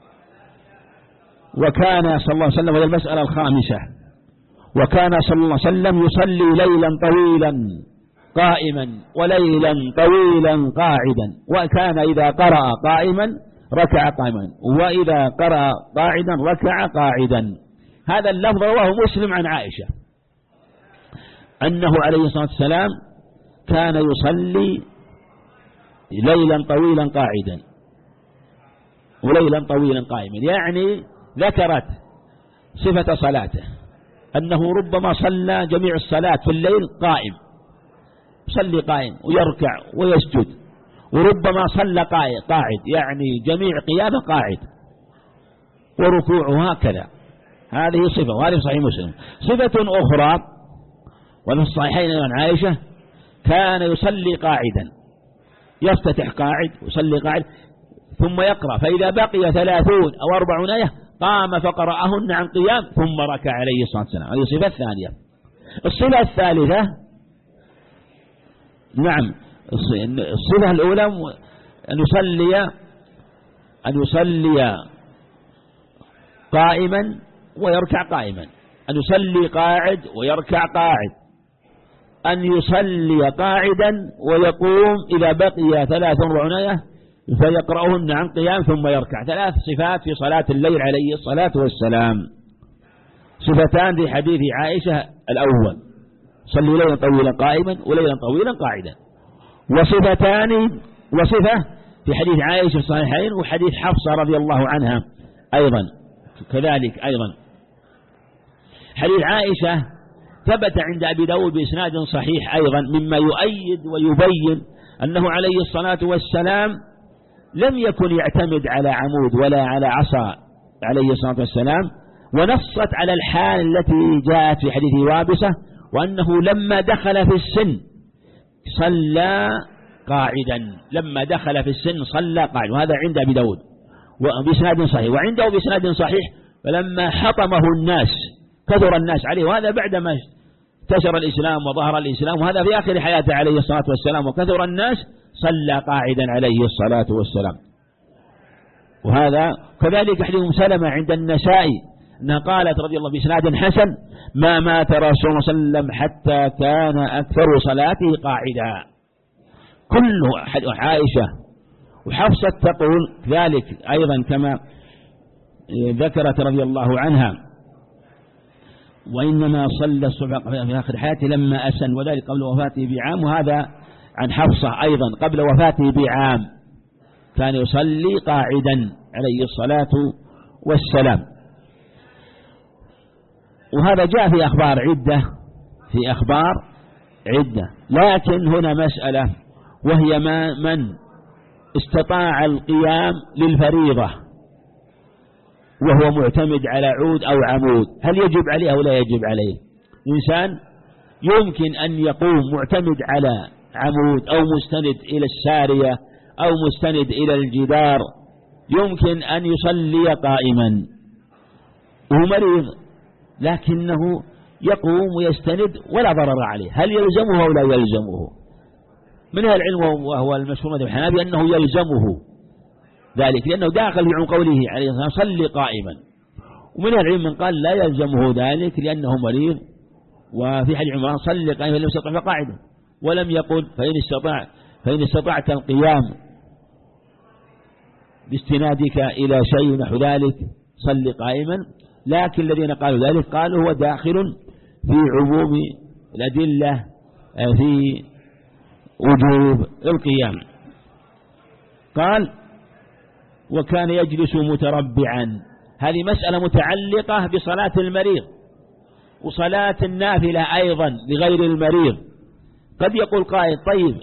وكان صلى الله عليه وسلم، وهي المسألة الخامسة، وكان صلى الله عليه وسلم يصلي ليلا طويلا قائما وليلا طويلا قاعدا، وكان إذا قرأ قائما ركع قائما وإذا قرأ قاعدا ركع قاعدا. هذا اللفظ رواه مسلم عن عائشة أنه عليه الصلاة والسلام كان يصلي ليلا طويلا قاعدا وليلا طويلا قائما، يعني ذكرت صفة صلاته أنه ربما صلى جميع الصلاة في الليل قائم، صلي قائم ويركع ويسجد، وربما صلى قاعد يعني جميع قيامه قاعد وركوعه هكذا. هذه صفة، وهذه صحيح مسلم. صفة أخرى وفي الصحيحين عن عائشة كان يصلي قاعدا، يفتتح قاعد ويصلي قاعد ثم يقرأ، فإذا بقي 30 أو 40 آية قام فقرأهن عن قيام ثم ركع عليه الصلاة والسلام. هذه الصفة الثانية. الصفة الثالثة الصفة الأولى أن يصلي أن يصلي قائما ويركع قائما، أن يصلي قاعد ويركع قاعد، أن يصلي قاعدا ويقوم إذا بقي 43 آية فيقرأهن عن قيام ثم يركع. 3 صفات في صلاة الليل عليه الصلاة والسلام. صفتان في حديث عائشة الأول: صلي ليلا طويلا قائما وليلا طويلا قاعدا. وصفة في حديث عائشة الصحيحين وحديث حفصة رضي الله عنها أيضا كذلك. أيضا حديث عائشة ثبت عند أبي داود بإسناد صحيح أيضا، مما يؤيد ويبين أنه عليه الصلاة والسلام لم يكن يعتمد على عمود ولا على عصا عليه الصلاة والسلام، ونصت على الحال التي جاءت في حديث وابصة، وأنه لما دخل في السن صلى قاعدا، لما دخل في السن صلى قاعدا، وهذا عند أبي داود وبإسناد صحيح. وعنده بإسناد صحيح: فلما حطمه الناس كثر الناس عليه، وهذا بعدما انتشر الإسلام وظهر الإسلام، وهذا في آخر حياته عليه الصلاة والسلام، وكثر الناس صلى قاعدا عليه الصلاة والسلام. وهذا كذلك حديث سلمة عند النسائي أنها قالت رضي الله بإسناد حسن: ما مات رسول الله صلى الله عليه وسلم حتى كان أكثر صلاته قاعدا. كله عائشة وحفصة تقول ذلك أيضا كما ذكرت رضي الله عنها: وإنما صلى الصبح في آخر حياته لما أسن، وذلك قبل وفاته بعام. وهذا عن حفصة أيضا قبل وفاته بعام كان يصلي قاعدا عليه الصلاة والسلام. وهذا جاء في أخبار عدة، لكن هنا مسألة، وهي من استطاع القيام للفريضة وهو معتمد على عود أو عمود، هل يجب عليه أو لا يجب عليه؟ إنسان يمكن أن يقوم معتمد على عمود أو مستند إلى السارية أو مستند إلى الجدار، يمكن أن يصلي قائما وهو مريض، لكنه يقوم ويستند ولا ضرر عليه، هل يلزمه أو لا يلزمه؟ من العلم وهو المشهور مذهب الحنابلة أنه يلزمه ذلك، لأنه داخل في قوله عليه الصلاة والسلام: صلي قائما. ومن العلم من قال لا يلزمه ذلك لأنه مريض، وفي حديث عمر: صلي قائما فلم يستطع فقاعدا، ولم يقل فإن استطعت القيام باستنادك إلى شيء نحو ذلك صلي قائما. لكن الذين قالوا ذلك قالوا هو داخل في عموم الأدلة في وجوب القيام. قال: وكان يجلس متربعا. هذه مسألة متعلقة بصلاة المريض وصلاة النافلة أيضا لغير المريض. قد يقول قائل: طيب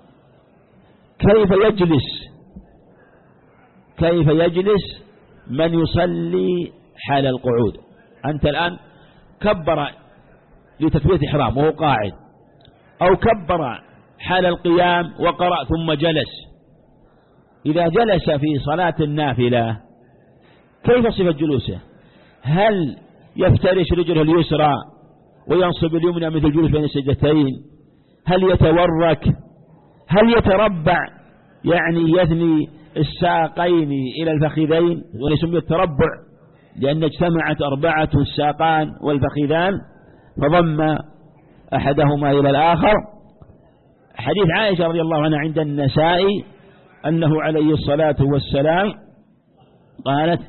كيف يجلس من يصلي حال القعود؟ أنت الآن كبر لتكبيرة إحرام وهو قاعد، أو كبر حال القيام وقرأ ثم جلس. إذا جلس في صلاة النافلة كيف صفة جلوسه؟ هل يفترش رجله اليسرى وينصب اليمنى مثل الجلوس بين السجدتين؟ هل يتورك؟ هل يتربع يعني يثني الساقين إلى الفخذين، ويسمى التربع لأن اجتمعت 4 الساقان والفخذان فضم أحدهما إلى الآخر. حديث عائشة رضي الله عنها عند النسائي أنه عليه الصلاة والسلام قالت: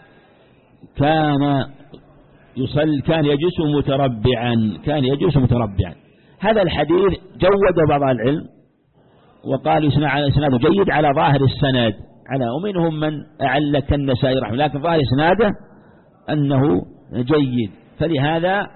كان يجلس متربعا. هذا الحديث جود بعض العلم وقال إسناده جيد على ظاهر السند، ومنهم من أعل كالنسائي رحمه الله، لكن ظاهر إسناده أنه جيد، فلهذا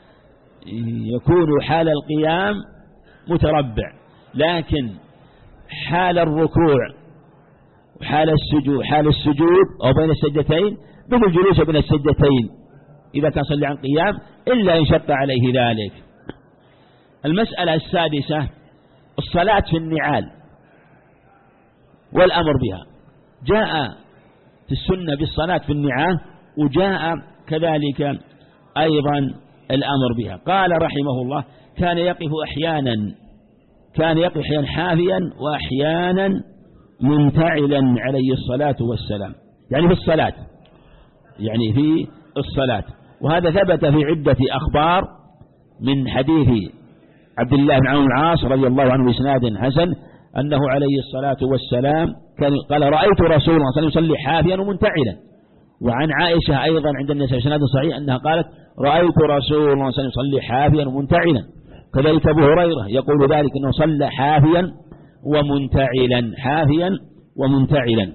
يكون حال القيام متربع. لكن حال الركوع وحال السجود أو بين السجدتين مثل الجلوس بين السجدتين إذا كان صلي عن قيام، إلا إن شق عليه ذلك. المسألة السادسة: الصلاة في النعال والأمر بها. جاء في السنة بالصلاة في النعال، وجاء كذلك أيضا الأمر بها. قال رحمه الله: كان يقف أحيانا حافيا وأحيانا منتعلا عليه الصلاة والسلام، يعني في الصلاة، يعني في الصلاة. وهذا ثبت في عدة أخبار من حديث عبد الله بن عمرو بن العاص رضي الله عنه بإسناد حسن أنه عليه الصلاة والسلام قال رأيت رسول الله صلى الله عليه وسلم يصلي حافيا ومنتعلا. وعن عائشة أيضا عند النسائي بإسناد صحيح أنها قالت رأيت رسول الله صلى الله عليه وسلم يصلي حافيا ومنتعلا. كذلك أبو هريرة يقول ذلك أنه صلى حافيا ومنتعلا، حافيا ومنتعلا.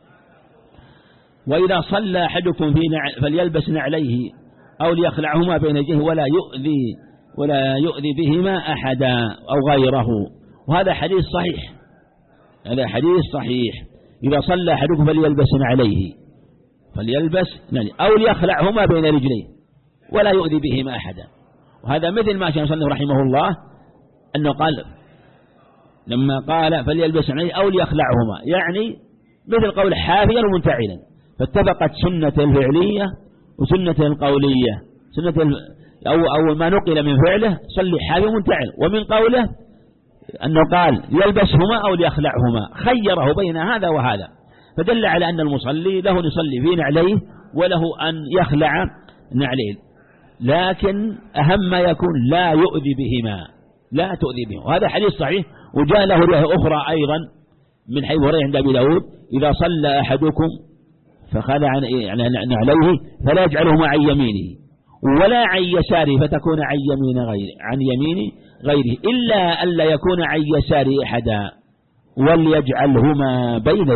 وإذا صلى أحدكم فليلبس نعليه أو ليخلعهما بين يديه ولا يؤذي بهما أحدا أو غيره. وهذا حديث صحيح، هذا حديث صحيح. إذا صلى أحدكم فليلبس نعليه، فليلبس أو ليخلعهما بين رجليه ولا يؤذي بهما أحدا. وهذا مثل ما شاء الله رحمه الله أنه قال لما قال فليلبس نعليه أو ليخلعهما، يعني مثل قول حافيا ومنتعلا، فاتفقت سنة الفعلية وسنة القولية. سنة أو ما نقل من فعله صلي حافيا ومنتعلا، ومن قوله أنه قال يلبسهما أو ليخلعهما، خيره بين هذا وهذا، فدل على أن المصلي له يصلي في نعليه وله أن يخلع نعليه، لكن أهم ما يكون لا يؤذي بهما، لا تؤذي بهما. وهذا حديث صحيح. وجاء له رواية أخرى أيضا من حديث هريرة عند أبي داود إذا صلى أحدكم فخلع نعليه فلا يجعلهما عن يمينه ولا عن يساره فتكون عن يمين غيره إلا ألا يكون عن يساره أحدا وليجعلهما بين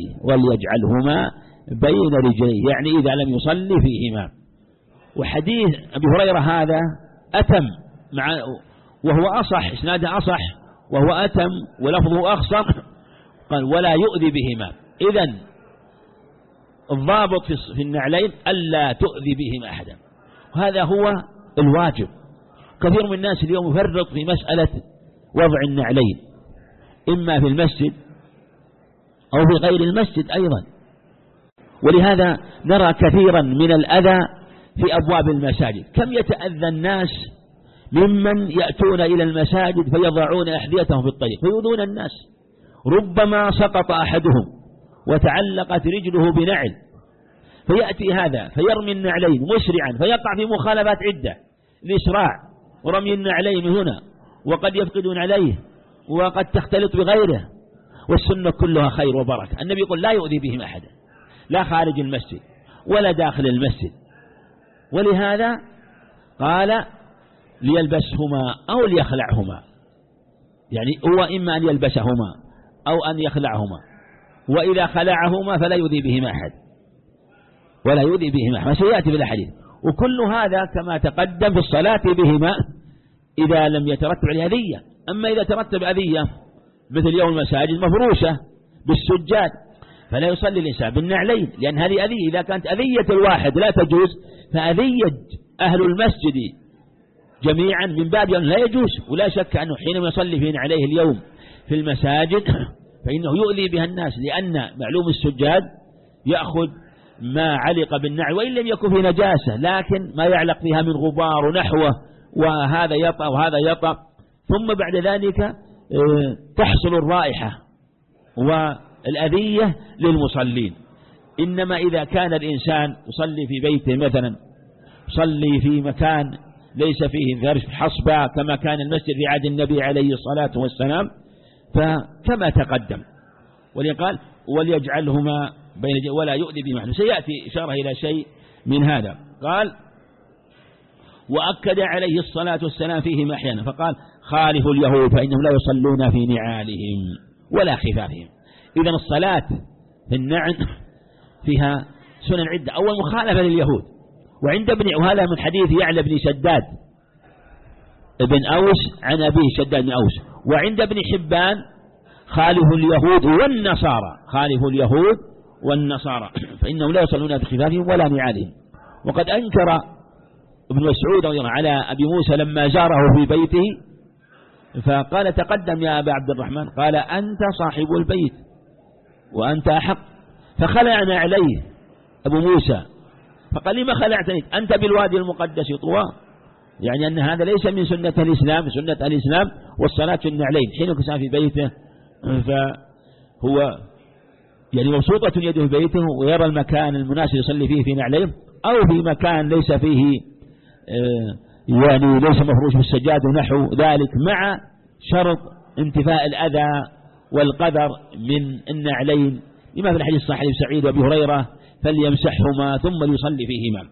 رجليه، يعني إذا لم يصلي فيهما. وحديث أبي هريرة هذا أتم وهو أصح، إسناده أصح وهو أتم ولفظه أخصر، قال ولا يؤذي بهما. إذن الضابط في النعلين ألا تؤذي بهما أحدا، وهذا هو الواجب. كثير من الناس اليوم يفرط في مسألة وضع النعلين إما في المسجد أو في غير المسجد أيضا، ولهذا نرى كثيرا من الأذى في أبواب المساجد. كم يتأذى الناس ممن يأتون إلى المساجد فيضعون أحذيتهم في الطريق فيؤذون الناس، ربما سقط أحدهم وتعلقت رجله بنعل فيأتي هذا فيرمي النعلين مسرعا فيقع في مخالفات عدة، الإسراع ورمي النعلين هنا وقد يفقدون عليه وقد تختلط بغيره، والسنة كلها خير وبركة. النبي يقول لا يؤذي بهم أحدا، لا خارج المسجد ولا داخل المسجد. ولهذا قال ليلبسهما أو ليخلعهما، يعني هو إما أن يلبسهما أو أن يخلعهما، وإذا خلعهما فلا يؤذي بهما أحد ولا يؤذي بهما أحد، سيأتي في الحديث. وكل هذا كما تقدم في الصلاة بهما إذا لم يترتب عليه أذية. أما إذا ترتب أذية مثل يوم المساجد مفروشة بالسجاد فلا يصلي الإنسان بالنعلين، لأن هذه أذية. إذا كانت أذية الواحد لا تجوز فأذية أهل المسجد جميعا من باب لا يجوز. ولا شك أنه حينما يصلي في نعليه اليوم في المساجد فإنه يؤذي بها الناس، لأن معلوم السجاد يأخذ ما علق بالنعل وإن لم يكن في نجاسة، لكن ما يعلق فيها من غبار ونحوه، وهذا يطأ وهذا يطأ، ثم بعد ذلك تحصل الرائحة والأذية للمصلين. إنما إذا كان الإنسان يصلي في بيته مثلا، يصلي في مكان ليس فيه ذرف حصبة كما كان المسجد في عهد النبي عليه الصلاة والسلام، فكما تقدم وليقال وليجعلهما بين ولا يؤذي بهما. سيأتي إشارة إلى شيء من هذا. قال وأكد عليه الصلاة والسلام فيهم أحيانا فقال خالفوا اليهود فإنهم لا يصلون في نعالهم ولا خفافهم. إذن الصلاة في النعل فيها سنن عدة. أول مخالفة لليهود، وهذا من حديث يعلى بن شداد ابن أوس عن أبيه شداد بن أوس. وعند ابن حبان خالفوا اليهود والنصارى فإنهم لا يصلون بخفافهم ولا نعالهم. وقد أنكر ابن مسعود على أبي موسى لما زاره في بيته فقال تقدم يا أبا عبد الرحمن، قال أنت صاحب البيت وأنت أحق. فخلعنا عليه أبو موسى فقال لما خلعتني أنت بالوادي المقدس طوى، يعني أن هذا ليس من سنة الإسلام. سنة الإسلام والصلاة في النعلين حين كان في بيته فهو يعني مبسوطة يده في بيته ويرى المكان المناسب يصلي فيه في نعليه، أو في مكان ليس فيه يعني ليس مفروش بالسجاد ونحو ذلك، مع شرط انتفاء الأذى والقدر من النعلين، لما في الحديث الصحيح سعيد وابي هريرة فليمسحهما ثم ليصلي فيهما.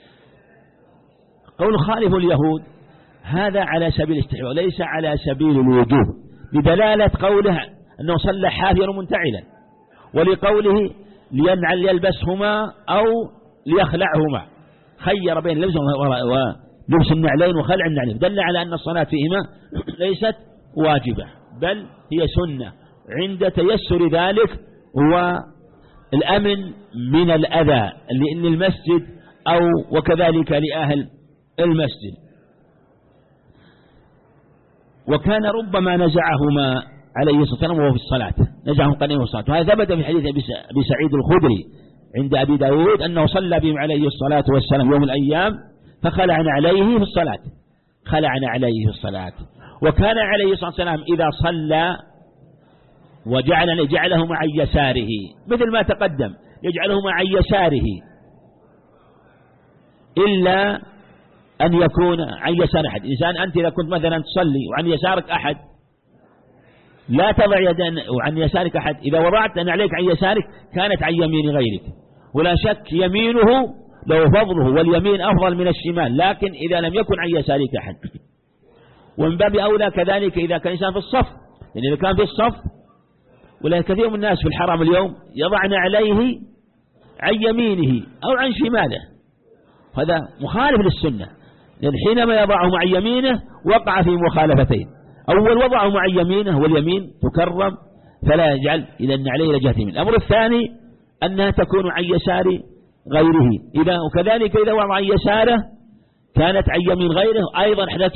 قول خالف اليهود هذا على سبيل الاستحباب وليس على سبيل الوجوب، بدلالة قوله أنه صلى حافيا منتعلا، ولقوله ليلبسهما أو ليخلعهما، خير بين لبس النعلين وخلع النعلين، دل على أن الصلاة فيهما ليست واجبة بل هي سنة عند تيسر ذلك والأمن من الأذى لأن المسجد أو وكذلك لأهل المسجد. وكان ربما نزعهما عليه الصلاة والسلام وهو في الصلاة، نزعهم قدمه في الصلاة، وهذا ثبت في حديث أبي سعيد الخدري عند أبي داود أنه صلى بهم عليه الصلاة والسلام يوم الأيام فخلعنا عليه في الصلاة، خلعنا عليه في الصلاة. وكان عليه الصلاة والسلام إذا صلى جعلهما عن يساره مثل ما تقدم، يجعلهما عن يساره إلا أن يكون عن يسار أحد. إنسان أنت إذا كنت مثلا تصلي وعن يسارك أحد لا تضع يدا وعن يسارك أحد، إذا وضعت أن عليك عن يسارك كانت عن يمين غيرك، ولا شك يمينه لو فضله واليمين أفضل من الشمال، لكن إذا لم يكن عن يسارك أحد. ومن باب أولى كذلك إذا كان إنسان في الصف، يعني إذا كان في الصف ولا كثير من الناس في الحرم اليوم يضعن عليه عن يمينه أو عن شماله، هذا مخالف للسنة، لأن حينما يضعه مع يمينه وقع في مخالفتين، أول وضعه مع يمينه واليمين تكرم فلا يجعل إلى أن عليه لجهة يمين. الأمر الثاني أنها تكون عن يسار غيره، وكذلك إذا وضع عن يساره كانت عن يمين غيره أيضا أحدثت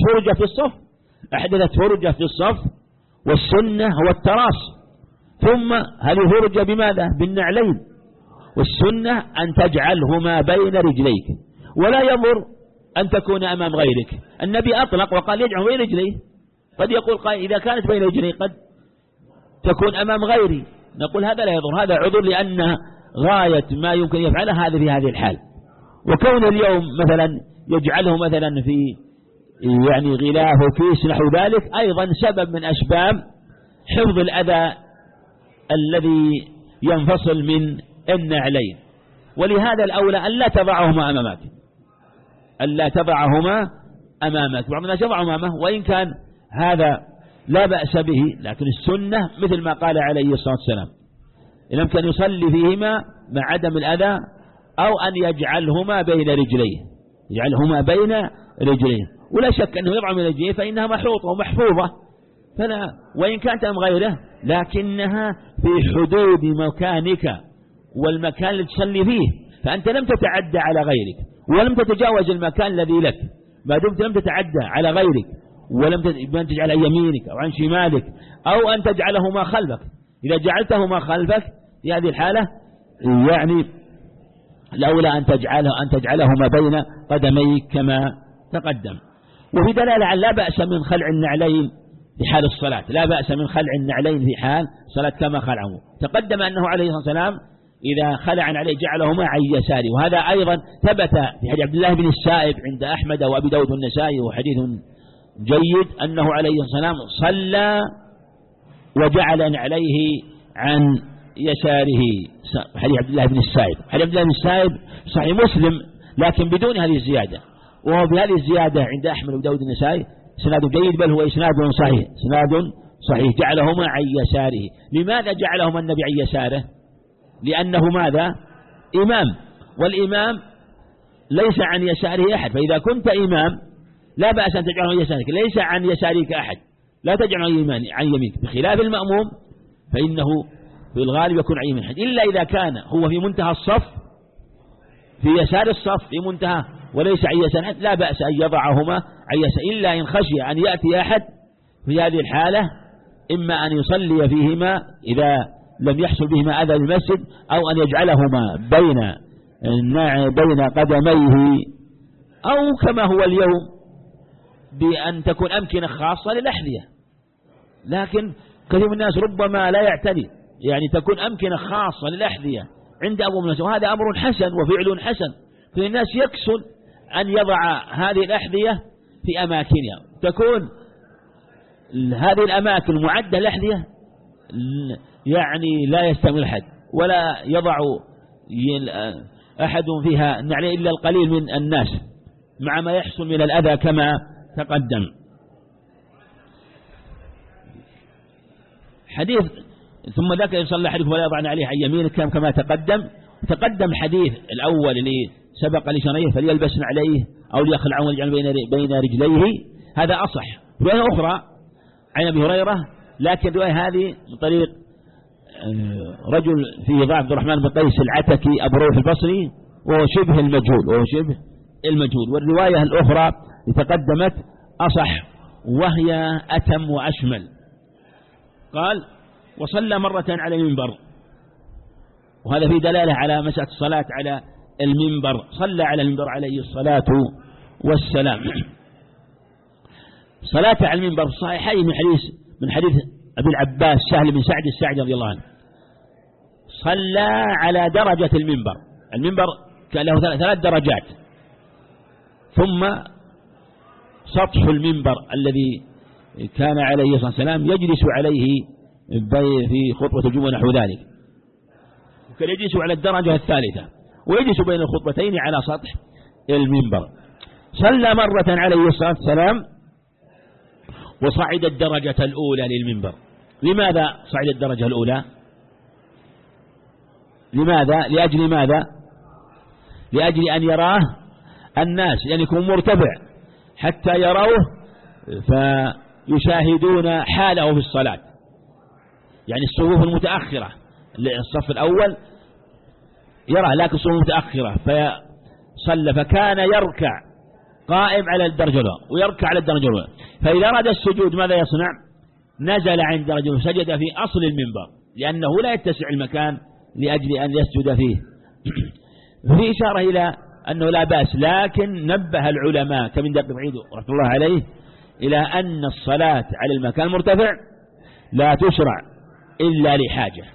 فرجة في الصف، والسنة هو التراص، ثم هل فرج بماذا؟ بالنعلين، والسنة أن تجعلهما بين رجليك، ولا يضر أن تكون أمام غيرك. النبي أطلق وقال يجعل بين رجليه، قد يقول قائل إذا كانت بين رجليه قد تكون أمام غيري، نقول هذا لا يضر، هذا عذر لأن غاية ما يمكن يفعله هذا في هذه الحال. وكون اليوم مثلا يجعله مثلا في يعني غلاف وكيس نحو ذلك أيضا سبب من أسباب حفظ الأذى الذي ينفصل من النعلين. ولهذا الأولى ألا تضعهما أمامك، ألا تضعهما أمامك. بعض الناس يضع أمامه وإن كان هذا لا بأس به، لكن السنة مثل ما قال عليه الصلاة والسلام إن لم كان يصلي فيهما مع عدم الأذى أو أن يجعلهما بين رجليه، يجعلهما بين رجليه، ولا شك أنه يضع من رجليه فإنها محروطة ومحفوظة، فلا وإن كانت أم غيره لكنها في حدود مكانك والمكان اللي تصلي فيه، فأنت لم تتعدى على غيرك ولم تتجاوز المكان الذي لك، ما دمت لم تتعدى على غيرك ولم تجعل عن يمينك أو عن شمالك أو أن تجعلهما خلفك. إذا جعلتهما خلفك في هذه الحالة يعني الأولى أن تجعلهما بين قدميك كما تقدم. وفي دلالة على لا بأس من خلع النعلين في حال الصلاة، لا بأس من خلع النعلين في حال صلاة كما خلعه. تقدم أنه عليه الصلاة والسلام إذا خلع عليه جعلهما عن يساره، وهذا أيضا ثبت في حديث عبد الله بن السائب عند أحمد وأبي داود والنسائي وحديث جيد أنه عليه الصلاة والسلام صلى وجعل عليه عن يساره، حديث عبد الله بن السائب. حديث عبد الله بن السائب صحيح مسلم لكن بدون هذه الزيادة، وهو بهذه الزيادة عند أحمد وأبي داود والنسائي إسناد جيد بل هو إسناد صحيح، جعلهما عن يساره. لماذا جعلهما النبي عن يساره؟ لأنه ماذا؟ إمام، والإمام ليس عن يساره أحد، فإذا كنت إمام لا بأس أن تجعله عن يسارك، ليس عن يسارك أحد، لا تجعله عن يمينك، بخلاف المأموم فإنه في الغالب يكون عن يمين أحد، إلا إذا كان هو في منتهى الصف في يسار الصف في منتهى وليس عن يسار أحد لا بأس أن يضعهما عن يسار، إلا إن خشي أن يأتي أحد في هذه الحالة إما أن يصلي فيهما إذا لم يحصل بهما أذى المسجد أو أن يجعلهما بين قدميه، أو كما هو اليوم بأن تكون أمكنة خاصة للأحذية. لكن كثير من الناس ربما لا يعتني يعني تكون أمكنة خاصة للأحذية عند أبو الناس، وهذا أمر حسن وفعل حسن. فالناس يكسل أن يضع هذه الأحذية في أماكنها، تكون هذه الأماكن معدة للأحذية يعني لا يستعمل أحد ولا يضع أحد فيها يعني إلا القليل من الناس مع ما يحصل من الأذى كما تقدم. حديث ثم ذكر إن صلى أحدكم ولا يضعن عليه عن يمينه كما تقدم الحديث الأول اللي سبق لشرعيه فليلبسن عليه أو ليخلعون ويجعل بين رجليه، هذا أصح. رواية أخرى عن أبي هريرة، لكن الرواية هذه من طريق رجل فيه ضعف عبد الرحمن بن قيس العتكي أبو روح البصري وهو شبه المجهول، والرواية الأخرى تقدمت أصح وهي أتم وأشمل. قال وصلى مرة على المنبر، وهذا في دلالة على مسألة الصلاة على المنبر. صلى على المنبر عليه الصلاة والسلام. صلاة على المنبر صحيحين من حديث أبي العباس سهل بن سعد الساعدي رضي الله عنه، صلى على درجة المنبر كان له 3 درجات، ثم سطح المنبر الذي كان عليه الصلاة والسلام يجلس عليه في خطبة الجمعة نحو ذلك، وكان يجلس على الدرجة الثالثة ويجلس بين الخطبتين على سطح المنبر. صلى مرة عليه الصلاة والسلام وصعد الدرجة الأولى للمنبر. لماذا صعد الدرجة الأولى؟ لماذا؟ لأجل ماذا؟ لأجل أن يراه الناس، يعني يكون مرتفع حتى يروه فيشاهدون حاله في الصلاة. يعني الصفوف المتأخرة الصف الأول يرى، لكن الصفوف المتأخرة فصلى فكان يركع قائم على الدرجة الأولى ويركع على الدرجة الأولى، فإذا أراد السجود ماذا يصنع؟ نزل عند الدرجة وسجد في أصل المنبر، لأنه لا يتسع المكان لأجل أن يسجد فيه. في إشارة إلى أنه لا بأس، لكن نبه العلماء كمن دقيق عيد رحمة الله عليه إلى أن الصلاة على المكان المرتفع لا تشرع إلا لحاجة،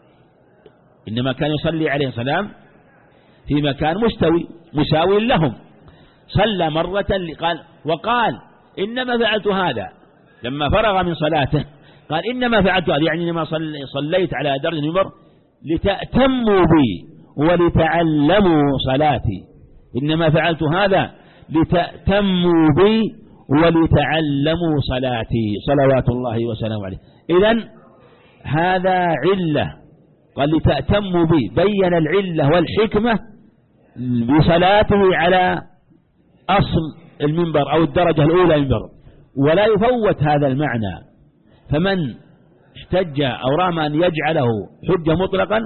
إنما كان يصلي عليه السلام في مكان مساوي لهم. صلى مرة وقال إنما فعلت هذا لما فرغ من صلاته، قال إنما فعلت هذا يعني إنما صليت على درجة المنبر لتأتموا بي ولتعلموا صلاتي، إنما فعلت هذا لتأتموا بي ولتعلموا صلاتي صلوات الله وسلامه عليه. إذن هذا علة، قال لتأتموا بي، بين العلة والحكمة بصلاته على أصل المنبر أو الدرجة الأولى المنبر، ولا يفوت هذا المعنى. فمن احتج أو رام أن يجعله حجة مطلقا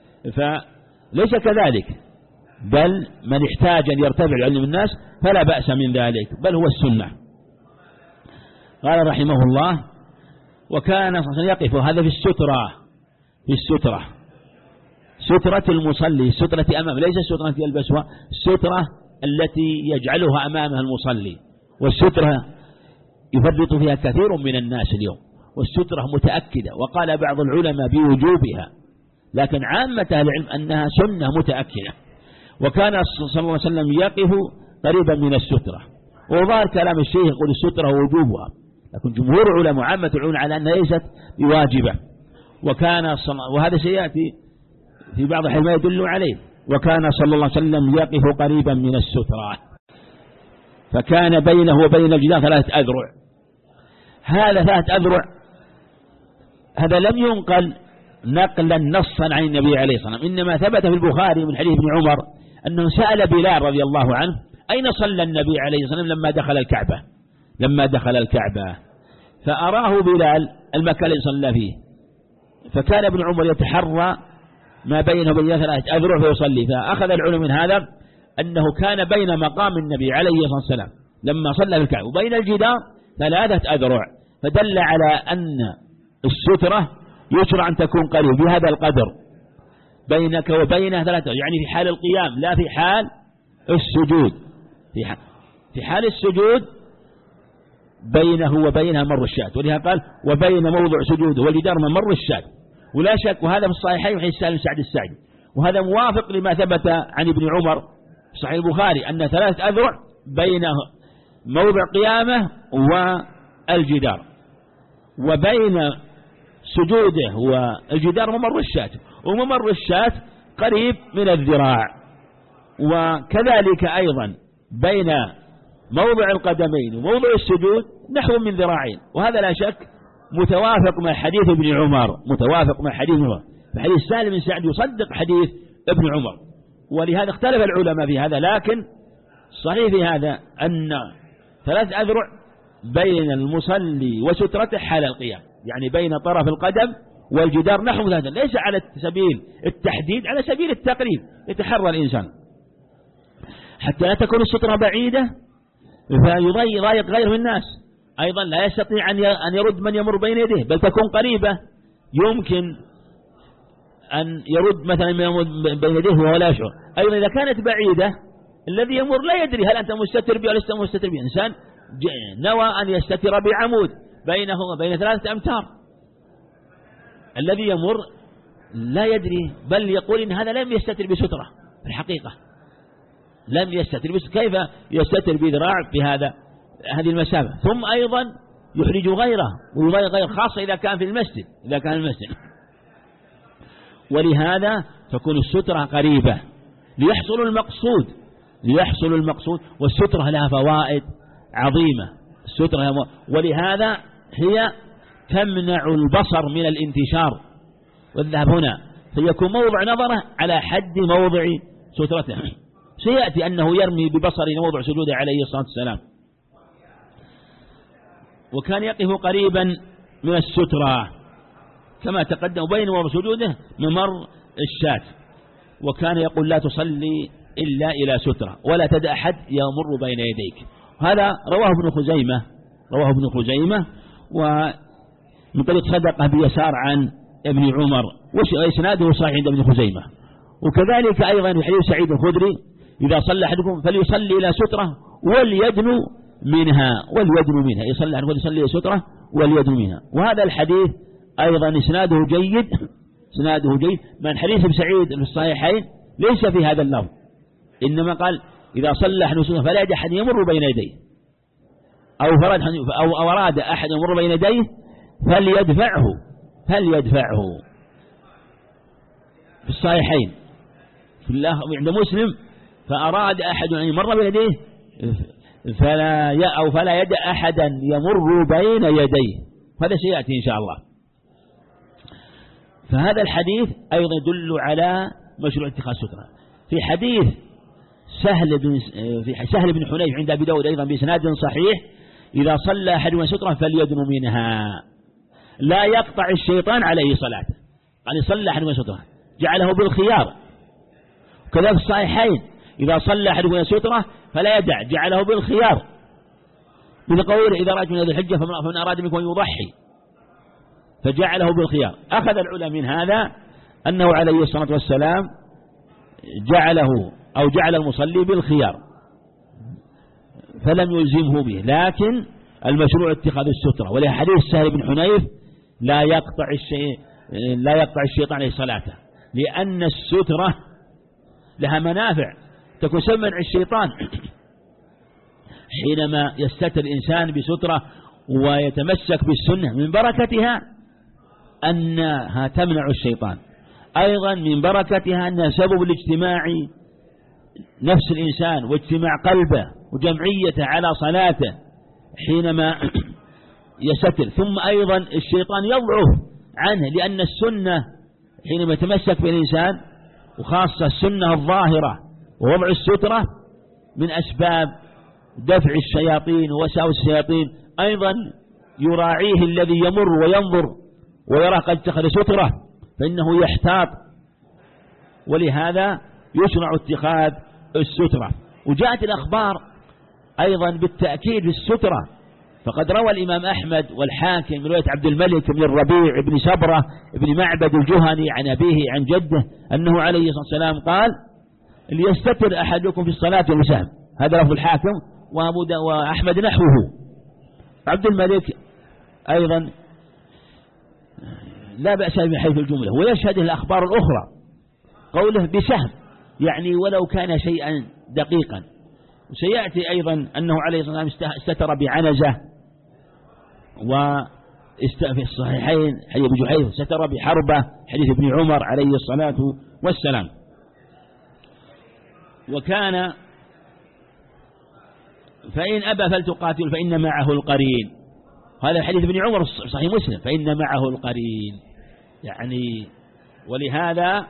فليس كذلك، بل من احتاج أن يرتفع علم الناس فلا بأس من ذلك، بل هو السنة. قال رحمه الله وكان يقف هذا في السترة سترة المصلي، سترة أمام، ليس السترة يلبسها، السترة التي يجعلها أمامها المصلي، والسترة يفرط فيها كثير من الناس اليوم، والسترة متأكدة، وقال بعض العلماء بوجوبها، لكن عامة العلم أنها سنة متأكدة. وكان صلى الله عليه وسلم يقف قريبا من السترة، وظاهر كلام الشيخ يقول السترة وجوبها، لكن جمهور العلماء وعامة العلماء على أنها ليست بواجبة. وهذا سيأتي في بعض الحين ما يدل عليه. وكان صلى الله عليه وسلم يقف قريبا من السترة، فكان بينه وبين الجدار 3 أذرع. هذا 3 أذرع هذا لم ينقل نقلا نصا عن النبي عليه الصلاة والسلام، إنما ثبت في البخاري من حديث ابن عمر أنه سأل بلال رضي الله عنه أين صلى النبي عليه الصلاة والسلام لما دخل الكعبة، فأراه بلال المكان الذي صلى فيه، فكان ابن عمر يتحرى ما بينه وبين 3 أذرع فيصلي. فأخذ العلم من هذا أنه كان بين مقام النبي عليه الصلاة والسلام لما صلى في الكعبة وبين الجدار 3 أذرع، فدل على أن السترة يشرع أن تكون قريب بهذا القدر بينك وبينه 3، يعني في حال القيام لا في حال السجود. في حال السجود بينه وبينها مر الشاة، ولذا قال وبين موضع سجوده والجدار مر الشاة. ولا شك، وهذا في الصحيحين حديث سالم بن سعد الساعدي، وهذا موافق لما ثبت عن ابن عمر في صحيح البخاري أن 3 أذرع بين موضع قيامه والجدار، وبين سجوده والجدار ممر الشاة، وممر الشاة قريب من الذراع، وكذلك أيضا بين موضع القدمين وموضع السجود نحو من ذراعين. وهذا لا شك متوافق مع حديث ابن عمر، متوافق مع حديث عمر، فحديث سالم بن سعد يصدق حديث ابن عمر، ولهذا اختلف العلماء في هذا، لكن صحيح في هذا أن 3 أذرع بين المصلي وسترته حال القيام، يعني بين طرف القدم والجدار نحو هذا، ليس على سبيل التحديد، على سبيل التقريب، يتحرى الإنسان حتى لا تكون السترة بعيدة فيضايق غيره من الناس، أيضا لا يستطيع أن يرد من يمر بين يديه، بل تكون قريبة يمكن أن يرد مثلا من يمر بين يديه وهو لا يشعر. أيضا إذا كانت بعيدة الذي يمر لا يدري هل أنت مستتر به أو لست مستتر به. إنسان نوى أن يستتر بعمود بينه وبين 3 أمتار، الذي يمر لا يدري، بل يقول إن هذا لم يستتر بسترة، في الحقيقة لم يستتر بسترة، كيف يستتر بذراع هذه المسافة؟ ثم أيضا يحرج غيره ويضايق غيره، خاصة إذا كان في المسجد، إذا كان المسجد. ولهذا تكون السترة قريبة ليحصل المقصود، والسترة لها فوائد عظيمة، السترة لها ولهذا هي تمنع البصر من الانتشار والذهاب هنا، فيكون موضع نظره على حد موضع سترته. سيأتي أنه يرمي ببصره موضع سجوده عليه الصلاة والسلام، وكان يقف قريبا من السترة كما تقدم، بين موضع سجوده ممر الشاة، وكان يقول لا تصلي إلا إلى سترة ولا تدع أحد يمر بين يديك. هذا رواه ابن خزيمة ومن طريق صدقة بيسار عن ابن عمر، وإسناده صحيح عند ابن خزيمة. وكذلك أيضا في حديث سعيد الخدري إذا صلى أحدكم فليصلي إلى سترة وليدنو منها، يصلي أحدكم فليصلي إلى سترة وليدنو منها. وهذا الحديث أيضا إسناده جيد من حديث ابن سعيد في الصحيحين، ليس في هذا اللفظ، إنما قال إذا صلى أحد فلا يدع أحد يمر بين يديه، أو أراد أحد يمر بين يديه فليدفعه في الصحيحين عند مسلم، فأراد أحد أن يمر بين يديه فلا يدع أحدا يمر بين يديه، هذا سيأتي إن شاء الله. فهذا الحديث أيضا يدل على مشروع اتخاذ سترة. في حديث سهل بن حنيف عند أبي داود أيضا بإسناد صحيح إذا صلى أحدنا سترة فليدن منها لا يقطع الشيطان عليه صلاته، قال يصلى أحدنا سترة جعله بالخيار. وكذا في الصحيحين إذا صلى أحدنا سترة فلا يدع جعله بالخيار، من قوله إذا رأيت من هذه الحجة فمن أراد منكم أن يضحي فجعله بالخيار. أخذ العلماء من هذا أنه عليه الصلاة والسلام جعل المصلي بالخيار فلم يلزمه به، لكن المشروع اتخاذ السترة. ولحديث سهل بن حنيف لا يقطع الشيطان عليه صلاته، لأن السترة لها منافع تكون سبب منع الشيطان. حينما يستتر الإنسان بسترة ويتمسك بالسنة من بركتها أنها تمنع الشيطان، أيضا من بركتها أنها سبب لاجتماع نفس الإنسان واجتماع قلبه وجمعيته على صلاته حينما يستر. ثم أيضا الشيطان يضعف عنه، لأن السنة حينما يتمسك بالإنسان وخاصة السنة الظاهرة ووضع السترة من أسباب دفع الشياطين ووساوس الشياطين، أيضا يراعيه الذي يمر وينظر ويرى قد اتخذ سترة فإنه يحتاط، ولهذا يشرع اتخاذ السترة. وجاءت الأخبار أيضا بالتأكيد بالسترة، فقد روى الإمام أحمد والحاكم من رواية عبد الملك بن الربيع بن سبرة بن معبد الجهني عن أبيه عن جده أنه عليه الصلاة والسلام قال ليستتر أحدكم في الصلاة والسهم. هذا لفظ الحاكم وأحمد نحوه. عبد الملك أيضا لا بأس من حيث الجملة. ويشهد الأخبار الأخرى قوله بسهم، يعني ولو كان شيئا دقيقا. وسيأتي أيضا أنه عليه الصلاة والسلام استتر بعنزة، وفي الصحيحين حديث ابن جحيفة استتر بحربة حديث ابن عمر عليه الصلاة والسلام. وكان فإن أبى فلتقاتل فإن معه القرين، هذا حديث ابن عمر صحيح مسلم، فإن معه القرين يعني، ولهذا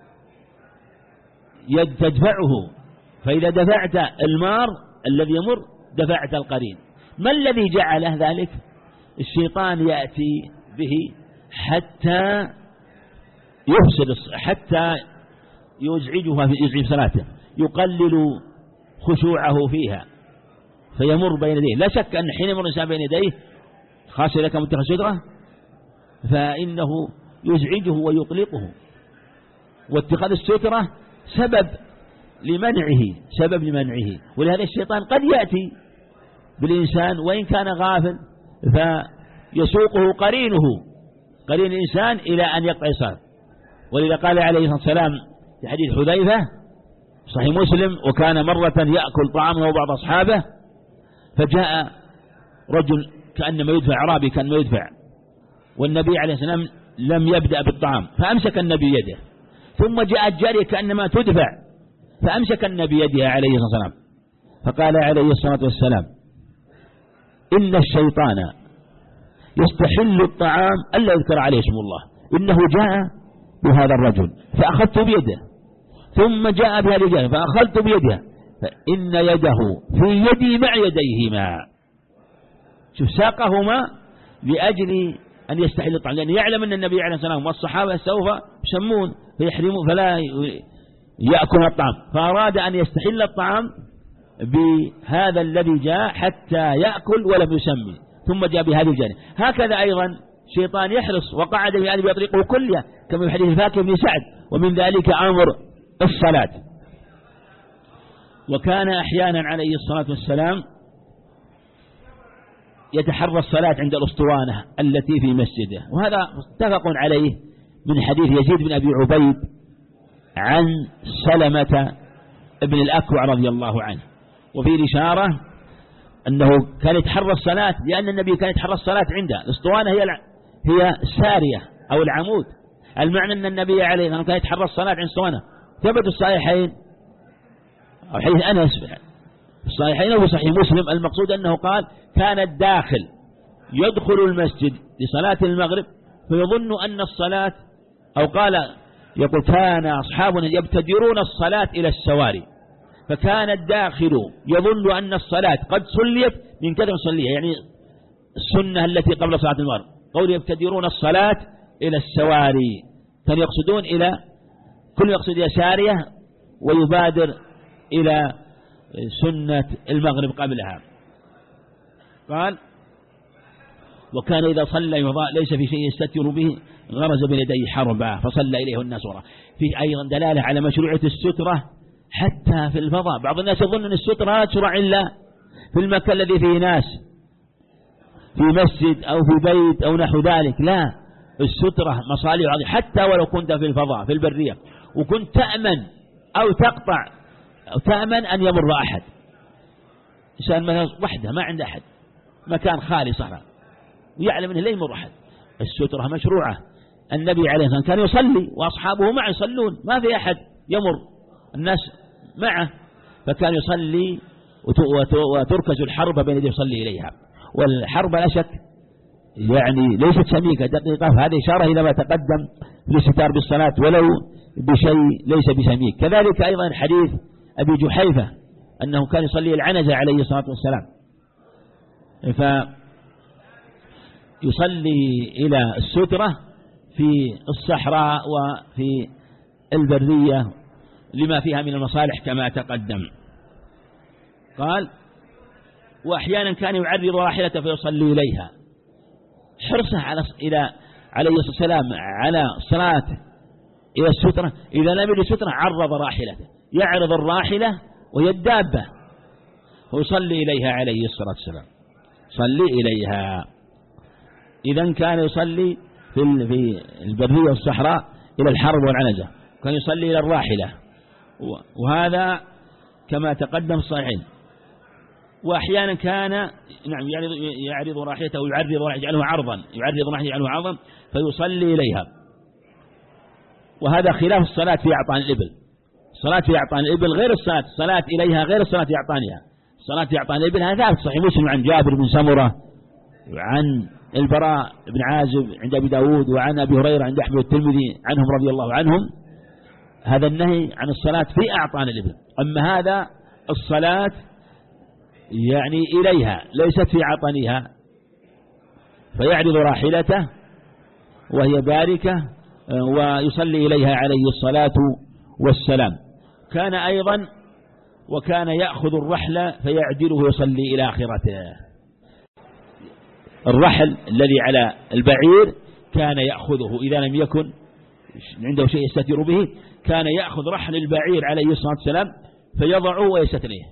تدفعه، فإذا دفعت المار الذي يمر دفعت القرين. ما الذي جعله ذلك؟ الشيطان يأتي به حتى يفسد، حتى يزعجها في صلاته، يقلل خشوعه فيها فيمر بين يديه. لا شك أن حين يمر الإنسان بين يديه خاصة إذا كان متخذ سترة فإنه يزعجه ويقلقه، واتخاذ السترة سبب لمنعه. ولهذا الشيطان قد يأتي بالإنسان وإن كان غافل فيسوقه قرين الإنسان إلى أن يقطع الصلاة. ولذا قال عليه الصلاة والسلام في حديث حذيفة صحيح مسلم: وكان مرة يأكل طعامه وبعض أصحابه، فجاء رجل كأنما يدفع، أعرابي كأنما يدفع، والنبي عليه الصلاة والسلام لم يبدأ بالطعام، فأمسك النبي يده، ثم جاءت جارية كأنما تدفع، فأمسك النبي يدها عليه الصلاة والسلام، فقال عليه الصلاة والسلام: إن الشيطان يستحل الطعام ألا يذكر عليه اسم الله، إنه جاء بهذا الرجل فأخذت بيده، ثم جاء بهذه الجارية فأخذت بيده، فإن يده في يدي مع يديهما. شوف، ساقهما لأجل أن يستحل الطعام، لأن يعلم أن النبي عليه الصلاة والسلام والصحابة سوف يشمون فيحرمون فلا يأكل الطعام، فأراد أن يستحل الطعام بهذا الذي جاء حتى يأكل ولم يسمي، ثم جاء بهذه الجانب. هكذا أيضا شيطان يحرص وقعد بهذه بطريقه كلها، كما في حديث الفاكهة بن سعد: ومن ذلك أمر الصلاة. وكان أحيانا عليه الصلاة والسلام يتحرى الصلاة عند الأسطوانة التي في مسجده، وهذا متفق عليه من حديث يزيد بن أبي عبيد عن سلمة ابن الأكوع رضي الله عنه. وفي الإشارة أنه كان يتحرى الصلاة لأن النبي كان يتحرى الصلاة عنده. الأسطوانة هي السارية أو العمود، المعنى أن النبي عليه الصلاة والسلام كان يتحرى الصلاة عند الأسطوانة. ثبت الصحيحين أو حديث أنس الصحيحين وفي صحيح مسلم، المقصود أنه قال: كان الداخل يدخل المسجد لصلاة المغرب فيظن أن الصلاة، أو قال يقول: كان أصحابنا يبتدرون الصلاة إلى السواري، فكان الداخل يظن أن الصلاة قد صليت من كذا صليها، يعني السنة التي قبل صلاة المغرب. قول يبتدرون الصلاة إلى السواري، كان يقصدون إلى كل يقصد إلى سارية ويبادر إلى سنة المغرب قبلها. قال: وكان إذا صلى ليس في شيء يستتر به غرز بين يديه حربا فصلى إليه الناس وراءه. في أيضا دلالة على مشروعية السترة حتى في الفضاء. بعض الناس يظن أن السترة لا تشرع إلا في المكان الذي فيه ناس، في مسجد أو في بيت أو نحو ذلك. لا، السترة مصالح عظيمة حتى ولو كنت في الفضاء في البرية، وكنت تأمن أو تقطع أو تأمن أن يمر أحد، إنسان وحده ما عنده أحد، مكان خالي صحراء ويعلم أنه لا يمر أحد، السترة مشروعة. النبي عليه الصلاة والسلام كان يصلي وأصحابه معه يصلون، ما في أحد يمر، الناس معه، فكان يصلي وتركز الحرب بين يديه يصلي إليها. والحرب لا شك يعني ليست سميكة دقيقة، فهذه إشارة إلى ما تقدم في الاستتار بالصلاة ولو بشيء ليس بسميك. كذلك أيضا حديث أبي جحيفة أنه كان يصلي العنزة عليه الصلاة والسلام، فيصلي إلى السترة في الصحراء وفي البرية لما فيها من المصالح كما تقدم. قال: وأحيانا كان يعرض راحلته فيصلي إليها، حرصه عليه الصلاة والسلام على الصلاة إلى السترة. إذا لم يجد سترة عرض راحلته، يعرض الراحلة وهي الدابة ويصلي إليها عليه الصلاة والسلام، صلي إليها. إذن كان يصلي في البرية والصحراء إلى الحرب والعنزة، كان يصلي إلى الراحلة، وهذا كما تقدم الصحيحين. وأحيانا كان نعم يعرض راحلته ويعرض راحلته يجعله عرضا فيصلي إليها. وهذا خلاف الصلاة في أعطان الإبل. الصلاة في أعطان الإبل غير الصلاة إليها غير الصلاة في أعطانها. الصلاة في أعطان الإبل هذا ثابت صحيح مسلم عن جابر بن سمرة وعن البراء بن عازب عند أبي داود وعن أبي هريرة عند أحمد الترمذي عنهم رضي الله عنهم، هذا النهي عن الصلاة في أعطان الإبل. أما هذا الصلاة يعني إليها ليست في عطنها، فيعرض راحلته وهي باركة ويصلي إليها عليه الصلاة والسلام. كان أيضا وكان يأخذ الرحل فيعدله ويصلي إلى آخرته. الرحل الذي على البعير كان يأخذه إذا لم يكن عنده شيء يستتر به، كان يأخذ رحل البعير عليه الصلاة والسلام فيضعه ويستتره.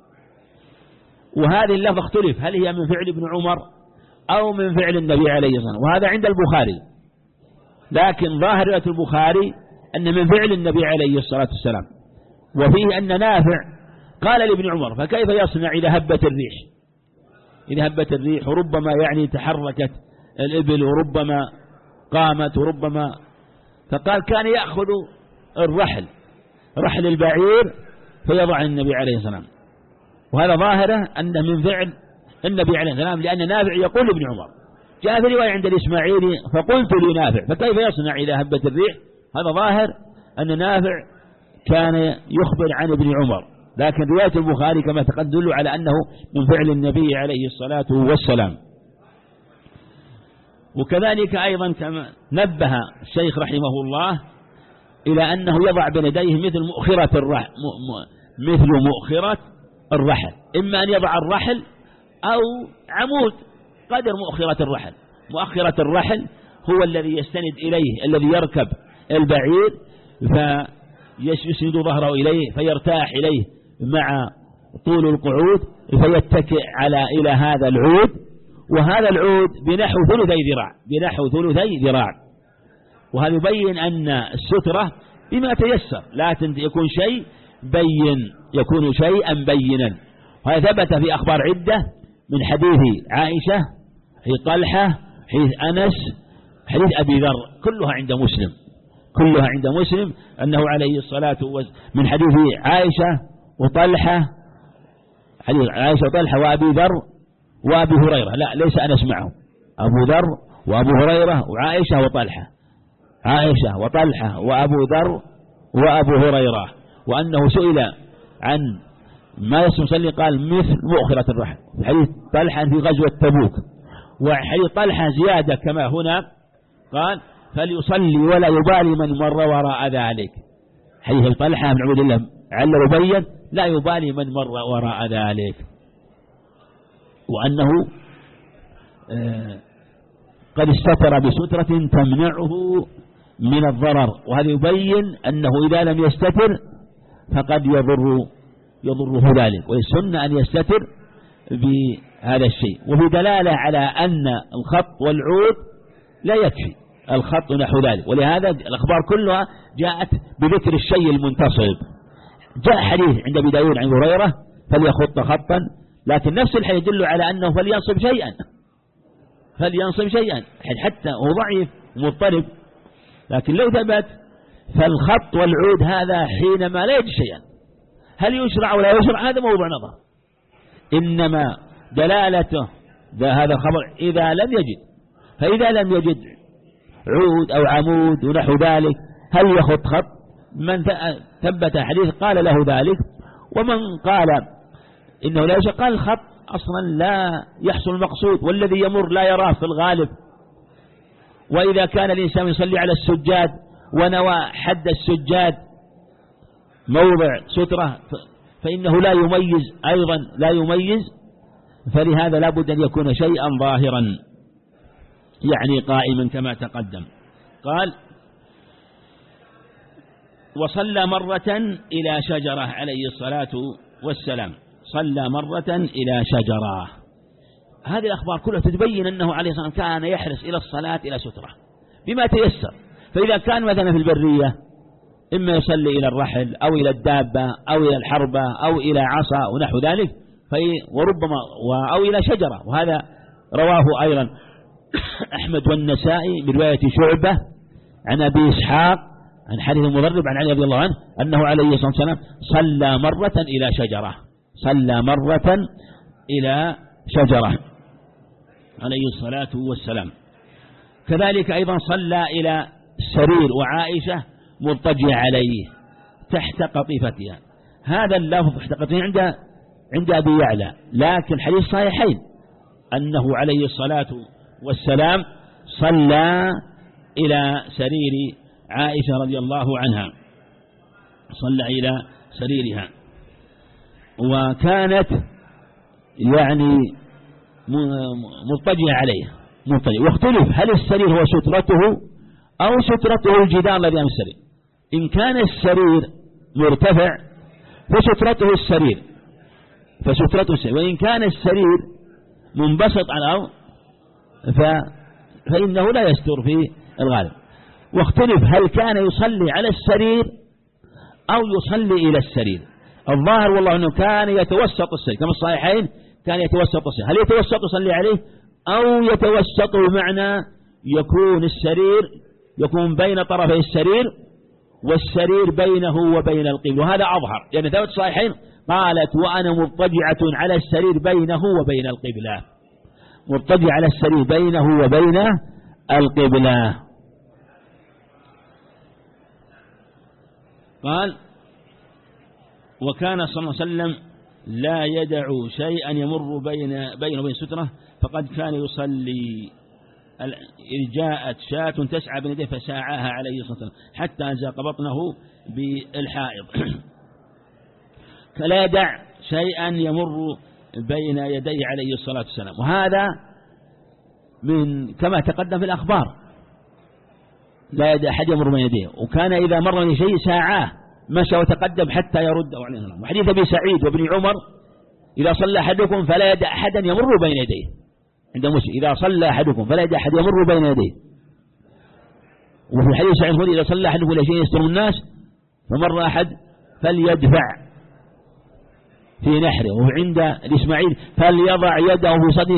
وهذه اللفظة اختلف هل هي من فعل ابن عمر أو من فعل النبي عليه الصلاة والسلام، وهذا عند البخاري، لكن ظاهر رواية البخاري أن من فعل النبي عليه الصلاة والسلام. وفيه أن نافع قال لابن عمر فكيف يصنع إذا هبت الريح وربما يعني تحركت الإبل وربما قامت وربما، فقال كان يأخذ رحل البعير فيضع النبي عليه الصلاة والسلام. وهذا ظاهره أنه من فعل النبي عليه الصلاة والسلام، لأن نافع يقول ابن عمر. جاء في رواية عند الإسماعيلي فقلت لنافع فكيف يصنع إذا هبت الريح، هذا ظاهر أن نافع كان يخبر عن ابن عمر، لكن رواية البخاري كما تدل على أنه من فعل النبي عليه الصلاة والسلام. وكذلك أيضا كما نبه الشيخ رحمه الله إلى أنه يضع بين يديه مثل مؤخرة الرحل، إما أن يضع الرحل أو عمود قدر مؤخرة الرحل هو الذي يستند إليه الذي يركب البعير فيسند ظهره إليه فيرتاح إليه مع طول القعود فيتكئ إلى هذا العود، وهذا العود بنحو ثلثي ذراع. وهذا يبين أن السترة بما تيسر لا يكون شيء يكون شيئا بينا. وهذا ثبت في أخبار عدة من حديث عائشة، حديث طلحة، حديث أنس، حديث أبي ذر، كلها عند مسلم أنه عليه الصلاة والسلام من حديث عائشة وطلحة، حديث عائشة وطلحة وأبي ذر وأبي هريرة، لا ليس أنس معهم، أبو ذر وأبو هريرة وعائشة وطلحة، عائشة وطلحة وأبو ذر وأبو هريرة. وأنه سئل عن ما يصلي قال مثل مؤخرة الرحل. حديث طلحة في غزوة تبوك، وحديث طلحة زيادة كما هنا قال فليصلي ولا يبالي من مر وراء ذلك. حديث طلحة بن عبد الله علّ يبين لا يبالي من مر وراء ذلك. وأنه قد استتر بسترة تمنعه من الضرر، وهذا يبين أنه إذا لم يستتر فقد يضره ذلك، والسنة أن يستتر بهذا الشيء. وفي دلالة على أن الخط والعود لا يكفي الخط نحو ذلك، ولهذا الأخبار كلها جاءت بذكر الشيء المنتصب. جاء حديث عند أبي داود عن هريرة فليخط خطا، لكن نفس الحديث يدل على أنه فلينصب شيئا حتى هو ضعيف مضطرب، لكن لو ثبت فالخط والعود هذا حينما لا يجد شيئا، هل يشرع ولا يشرع هذا موضوع نظر، إنما دلالته هذا الخبر إذا لم يجد. فإذا لم يجد عود أو عمود ونحو ذلك هل يخط خط؟ من ثبت حديث قال له ذلك، ومن قال إنه لا يشرع قال الخط أصلا لا يحصل المقصود، والذي يمر لا يراه في الغالب. وإذا كان الإنسان يصلي على السجاد ونوى حد السجاد موضع سترة فإنه لا يميز، فلهذا لا بد أن يكون شيئا ظاهرا يعني قائما كما تقدم. قال وصلى مرة إلى شجرة عليه الصلاة والسلام، صلى مرة إلى شجرة. هذه الأخبار كلها تبين أنه عليه الصلاة والسلام كان يحرص إلى الصلاة إلى سترة، بما تيسر. فإذا كان مثلا في البرية إما يصلي إلى الرحل أو إلى الدابة أو إلى الحربة أو إلى عصا ونحو ذلك، وربما أو إلى شجرة. وهذا رواه أيضا أحمد والنسائي برواية شعبة عن أبي إسحاق عن حديث المضرب عن علي رضي الله عنه أنه عليه الصلاة والسلام صلى مرة إلى شجرة، صلى مرة إلى شجرة عليه الصلاة والسلام. كذلك أيضا صلى إلى السرير وعائشة مضطجعة عليه تحت قطيفتها. هذا اللفظ تحت قطيفتها عند أبي يعلى، لكن حديث صحيحين أنه عليه الصلاة والسلام صلى إلى سرير عائشة رضي الله عنها، صلى إلى سريرها، وكانت يعني مضطجعة عليه مضطجع. واختلف هل السرير هو سترته أو سترته الجدار الذي أمام السرير. إن كان السرير مرتفع فسترته السرير، وإن كان السرير منبسط على الأرض فإنه لا يستر في الغالب. واختلف هل كان يصلي على السرير أو يصلي إلى السرير. الظاهر والله أنه كان يتوسط السرير كما الصحيحين، كان يتوسط السرير. هل يتوسط يصلي عليه أو يتوسط بمعنى يكون السرير يكون بين طرفي السرير والسرير بينه وبين القبلة. وهذا أظهر لأن ثبت الصحيحين قالت وأنا مضطجعة على السرير بينه وبين القبلة، مضطجع على السرير بينه وبين القبلة. قال وكان صلى الله عليه وسلم لا يدع شيئا يمر بينه وبين سترة، فقد كان يصلي إذ جاءت شاة تسعى بين يديه فساعاها عليه الصلاة والسلام حتى أزاق بطنه بالحائض. فلا يدع شيئا يمر بين يديه عليه الصلاة والسلام. وهذا من كما تقدم في الأخبار، لا يدع أحد يمر بين يديه، وكان إذا مر من شيء ساعاه مشى وتقدم حتى يرد عليه السلام. وحديث أبي سعيد وابن عمر إذا صلى أحدكم فلا يدع أحدا يمر بين يديه، عند مسلم إذا صلى أحدكم فلا يدع أحد يمر بين يديه. وفي حديث سعيد إذا صلى أحدكم إلى شيء يستر الناس فمر أحد فليدفع في نحره. وعند الإسماعيل فليضع يده في صدره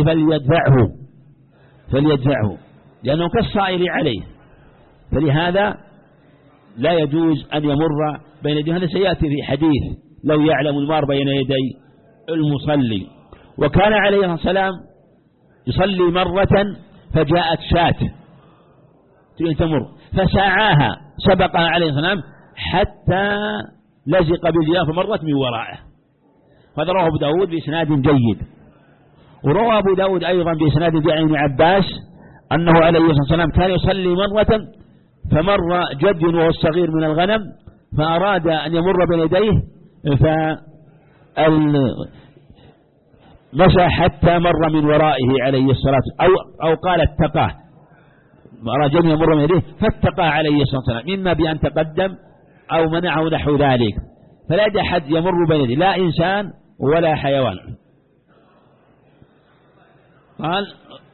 فليدفعه لأنه كالصائل عليه، فلهذا لا يجوز أن يمر بين يديه. هذا سيأتي في حديث لو يعلم المار بين يدي المصلي. وكان عليه الصلاة والسلام يصلي مرة فجاءت شاة تمر فساعاها سبقها عليه الصلاة والسلام حتى لزق بالجدار فمرت من ورائه. هذا رواه أبو داود بإسناد جيد. وروى أبو داود أيضا بإسناد ابن عباس أنه عليه الصلاة والسلام كان يصلي مرة فمر جد وهو الصغير من الغنم فأراد أن يمر بين يديه مشى حتى مر من ورائه عليه الصلاة أو قال اتقاه، أراد أن يمر من يديه فاتقاه عليه الصلاة والسلام، إما بأن تقدم أو منعه نحو ذلك. فلا يدع أحد يمر بين يديه لا إنسان ولا حيوان. قال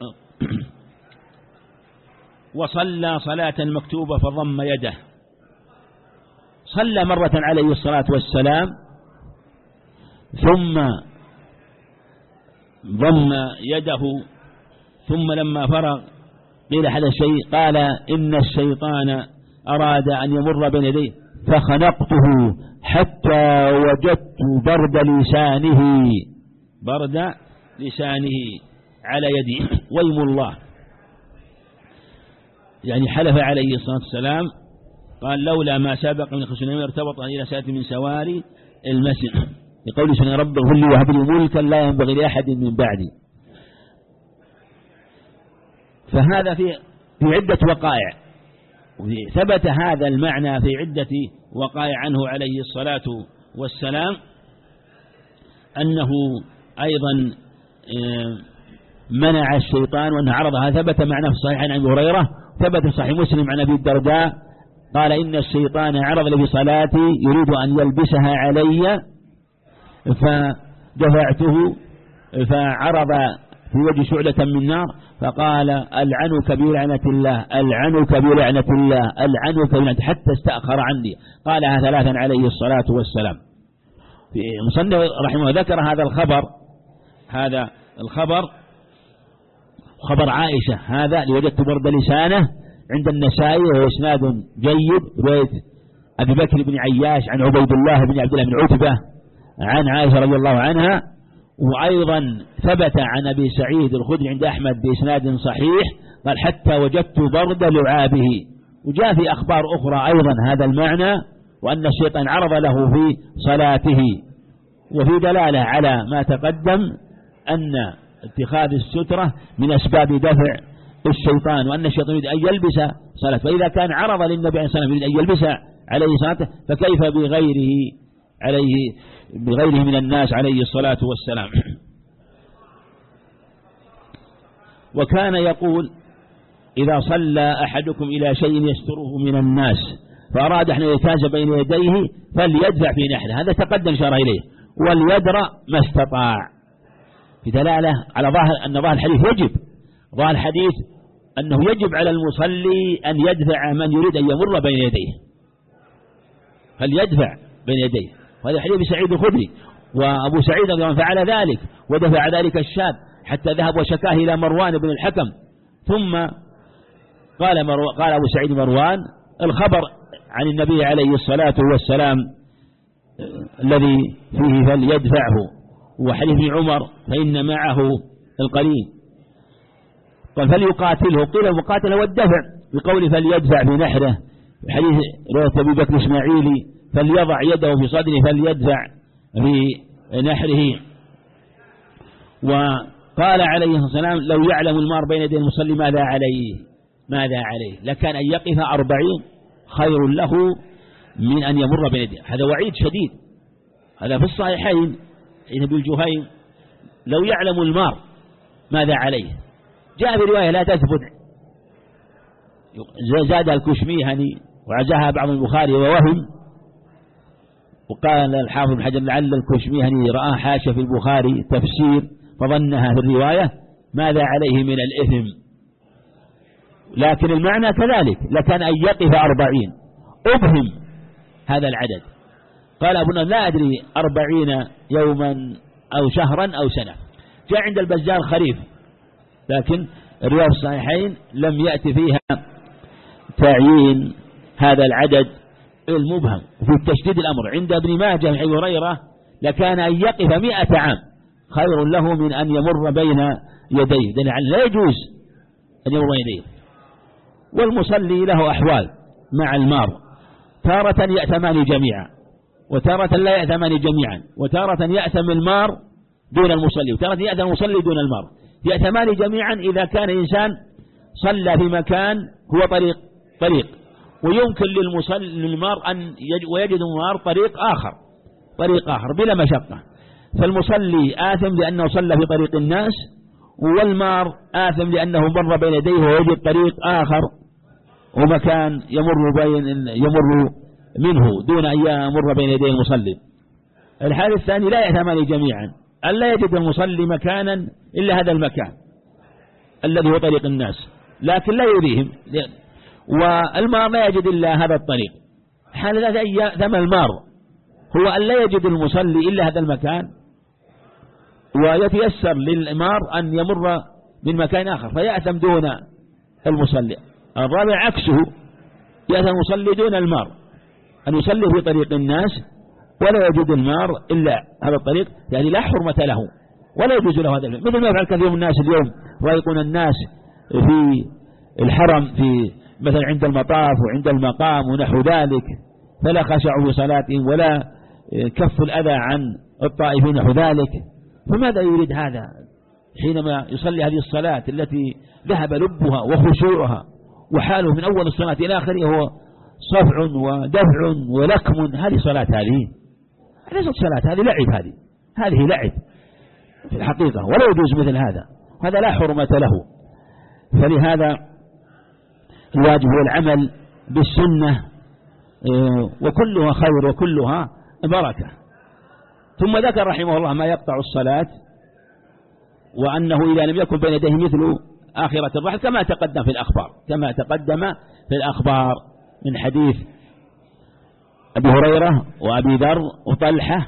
وصلى صلاة مكتوبة فضم يده. صلى مرة عليه الصلاة والسلام ثم ضم يده، ثم لما فرغ قيل هذا الشيء قال إن الشيطان أراد أن يمر بين يديه فخنقته حتى وجدت برد لسانه على يدي. ويم الله، يعني حلف عليه الصلاة والسلام قال لولا ما سبق من خشنين ارتبط إلى ساعة من سواري المسجد لقول سنة رب اغفر لي وهب لي ملكا لا ينبغي لأحد من بعدي. فهذا في عدة وقائع، ثبت هذا المعنى في عدة وقائع عنه عليه الصلاة والسلام أنه أيضا منع الشيطان وأنه عرضها. ثبت معناه في الصحيح عن أبي هريرة، ثبت في صحيح مسلم عن أبي الدرداء قال إن الشيطان عرض لي بصلاتي يريد أن يلبسها علي فدفعته في وجه شعلة من نار، فقال ألعنك بلعنة الله، ألعنك بلعنة الله، ألعنك بلعنة، حتى استأخر عني. قالها 3 عليه الصلاة والسلام. في مصنف رحمه الله ذكر هذا الخبر خبر عائشة، هذا لوجدت برد لسانه عند النسائي وهو إسناد جيد، رواية أبي بكر بن عياش عن عبيد الله بن عبد الله بن عتبة عن عائشة رضي الله عنها. وأيضا ثبت عن أبي سعيد الخدري عند أحمد بإسناد صحيح قال حتى وجدت برد لعابه. وجاء في أخبار أخرى أيضا هذا المعنى، وأن الشيطان عرض له في صلاته. وفي دلالة على ما تقدم أن اتخاذ السترة من أسباب دفع الشيطان، وأن الشيطان يريد أن يلبس صلاة، فإذا كان عرض للنبي عليه الصلاة والسلام يريد أن يلبس عليه صلاته، فكيف بغيره من الناس عليه الصلاة والسلام. وكان يقول إذا صلى أحدكم إلى شيء يستره من الناس فأراد أن يجتاز بين يديه فليدفع في نحره، هذا تقدم شرع إليه، وليدرأ ما استطاع، في دلالة على ظاهر الحديث يجب، ظاهر الحديث أنه يجب على المصلي أن يدفع من يريد أن يمر بين يديه، فليدفع بين يديه. وهذا الحديث بسعيد الخدري، وأبو سعيد رضي الله عنه فعل ذلك ودفع ذلك الشاب حتى ذهب وشكاه إلى مروان بن الحكم. ثم قال أبو سعيد مروان الخبر عن النبي عليه الصلاة والسلام الذي فيه فليدفعه، وحديث ابن عمر فإن معه القرين، قال فليقاتله، قيل المقاتل هو الدفع بقول فليدفع في نحره. حديث رواية أبي بكر الإسماعيلي فليضع يده في صدره فليدفع في نحره. وقال عليه الصلاة والسلام لو يعلم المار بين يدي المصلي ماذا عليه لكان أن يقف 40 خير له من أن يمر بين يديه. هذا وعيد شديد، هذا في الصحيحين عن ابن الجهيم لو يعلم المار ماذا عليه. جاء في رواية لا تثبت زاد الكشميهني وعزاها بعض البخاري ووهم، وقال الحافظ بن حجر لعل الكشميهني رآه حاشا في البخاري تفسير فظنها في الرواية ماذا عليه من الإثم، لكن المعنى كذلك لكان أن يقف 40. أبهم هذا العدد، قال أبونا لا أدري 40 يوما أو شهرا أو سنة. جاء عند البزار خريف، لكن الرواية الصحيحين لم يأتي فيها تعيين هذا العدد المبهم. وفي التشديد الأمر عند ابن ماجه عن أبي هريرة لكان أن يقف 100 عام خير له من أن يمر بين يديه، لأن لا يجوز أن يمر بين يديه. والمصلي له أحوال مع المار، تارة يأثمان جميعا وتارة لا يأثمان جميعا، وتارة يأثم المار دون المصلي، وتارة يأثم المصلي دون المار. يأثمان جميعا إذا كان إنسان صلى في مكان هو طريق ويمكن للمار أن ويجد المار طريق آخر بلا مشقة، فالمصلي آثم لأنه صلى في طريق الناس، والمار آثم لأنه مر بين يديه ويجد طريق آخر ومكان يمر منه دون أن يمر بين يدي المصلي. الحال الثاني لا يأثمان جميعا، ألا يجد المصلي مكانا إلا هذا المكان الذي هو طريق الناس، لكن لا يريهم، والمار لا يجد إلا هذا الطريق. حال ذا يأثم المار هو أن لا يجد المصلي إلا هذا المكان، ويتيسر للمار أن يمر من مكان آخر فيأثم دون المصلي. الرابع عكسه، يأثم المصلي دون المار، أن يصلي في طريق الناس ولا يجد المار إلا هذا الطريق، يعني لا حرمة له ولا يجوز له هذا، مثل ما يفعل كثير من الناس اليوم، ويكون الناس في الحرم في مثلا عند المطاف وعند المقام ونحو ذلك، فلا خشعوا في صلاتهم ولا كف الأذى عن الطائفين نحو ذلك. فماذا يريد هذا حينما يصلي هذه الصلاة التي ذهب لبها وخشوعها وحاله من أول الصلاة إلى آخره هو صفع ودفع ولكم؟ هذه صلاة، هذه ليست صلاة، هذه لعب، هذه لعب في الحقيقة، ولا يجوز مثل هذا لا حرمة له. فلهذا الواجب هو العمل بالسنة، وكلها خير وكلها بركة. ثم ذكر رحمه الله ما يقطع الصلاة وأنه إذا لم يكن بين يديه مثل آخرة الرحل كما تقدم في الأخبار من حديث أبي هريرة وأبي ذر وطلحة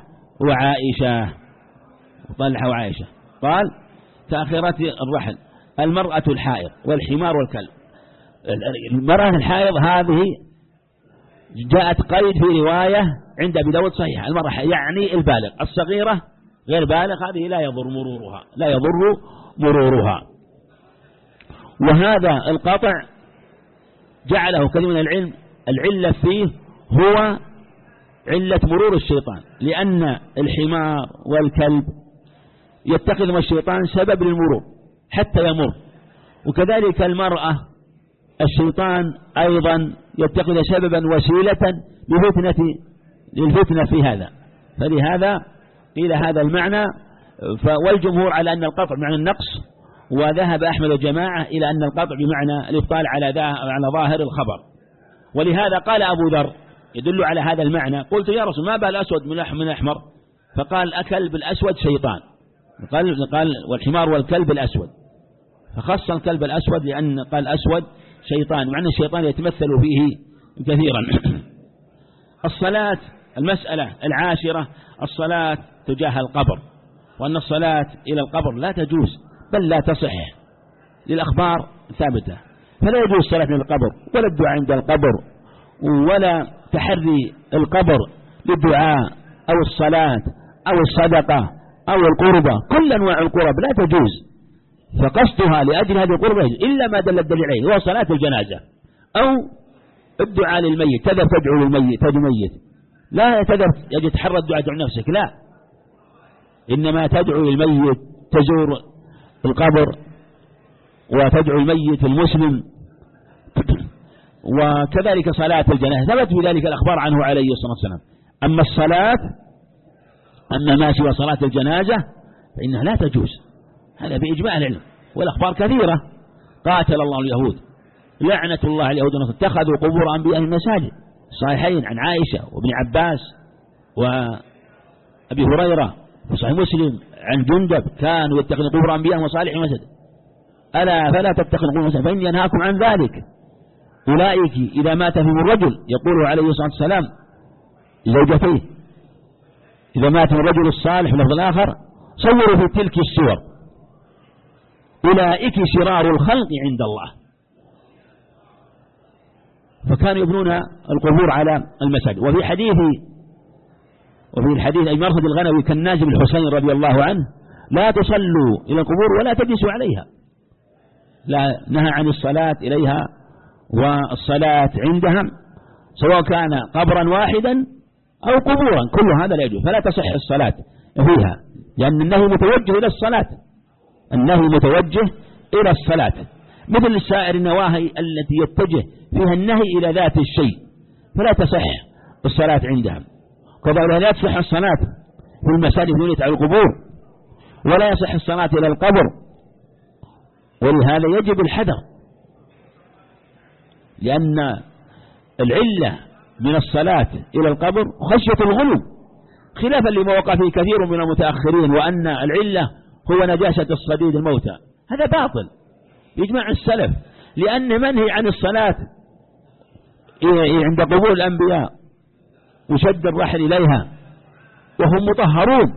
وعائشة قال كآخرة الرحل المرأة الحائض والحمار والكلب. المرأة الحائض هذه جاءت قيد في رواية عند أبي داود صحيح، المرأة يعني البالغ، الصغيرة غير بالغ هذه لا يضر مرورها. وهذا القطع جعله كثير من العلم العلة فيه هو علة مرور الشيطان، لأن الحمار والكلب يتخذ الشيطان سبب للمرور حتى يمر، وكذلك المرأة الشيطان أيضا يتخذ سببا وسيلة للفتنة في هذا، فلهذا قيل هذا المعنى. والجمهور على أن القطع بمعنى النقص، وذهب أحمد الجماعة إلى أن القطع بمعنى الإبطال على ظاهر الخبر. ولهذا قال أبو ذر يدل على هذا المعنى، قلت يا رسول ما بال الأسود من أحمر؟ فقال الكلب الأسود شيطان، قال والحمار والكلب الأسود، فخص الكلب الأسود لأن قال أسود شيطان، مع أن الشيطان يتمثل فيه كثيرا. الصلاة المسألة 10 الصلاة تجاه القبر، وأن الصلاة إلى القبر لا تجوز بل لا تصح للأخبار ثابتة، فلا يجوز الصلاة من القبر ولا الدعاء عند القبر ولا تحري القبر للدعاء أو الصلاة أو الصدقة أو القربة، كل أنواع القرب لا تجوز، فقصدها لأجل هذه القربة إلا ما دل الدليل عليه هو صلاة الجنازة أو الدعاء للميت، تذهب تدعو للميت لا تذهب يتحرى الدعاء تدعو نفسك، لا، إنما تدعو للميت، تزور القبر وتدعو الميت المسلم. وكذلك صلاة الجنازة ثبت بذلك الأخبار عنه عليه الصلاة والسلام. أما الصلاة ما سوى صلاة الجنازة فإنها لا تجوز، هذا بإجماع العلم، والأخبار كثيرة. قاتل الله اليهود، لعنة الله على اليهود اتخذوا قبور أنبيائهم مساجد، صحيحين عن عائشة وابن عباس وأبي هريرة وصحيح مسلم عن جندب كانوا يتخذون قبور أنبيائهم وصالحهم مسجد، ألا فلا تتخذوا قبور مساجد فإني أنهاكم عن ذلك. أولئك إذا مات فيهم الرجل يقول عليه الصلاة والسلام لزوجتيه إذا مات الرجل الصالح في اللفظ الآخر صوروا في تلك الصور أولئك شرار الخلق عند الله. فكانوا يبنون القبور على المساجد. وفي الحديث أي مرصد الغنوي كالنازل الحسين رضي الله عنه لا تصلوا إلى القبور ولا تجلسوا عليها، لا، نهى عن الصلاة إليها والصلاة عندها سواء كان قبرا واحدا أو قبورا، كل هذا لا يجوز، فلا تصح الصلاة فيها، لأن النهي متوجه إلى الصلاة، مثل سائر النواهي التي يتجه فيها النهي إلى ذات الشيء فلا تصح الصلاة عندها. كذلك لا تصح الصلاة في المساجد بنيت على القبور، ولا يصح الصلاة إلى القبر، ولهذا يجب الحذر، لأن العلة من الصلاة إلى القبر خشية الغلو، خلافا لما وقع فيه كثير من المتأخرين، وأن العلة هو نجاسة الصديد الموتى، هذا باطل بإجماع السلف، لأن منهي عن الصلاة عند قبور الأنبياء وشد الرحل إليها وهم مطهرون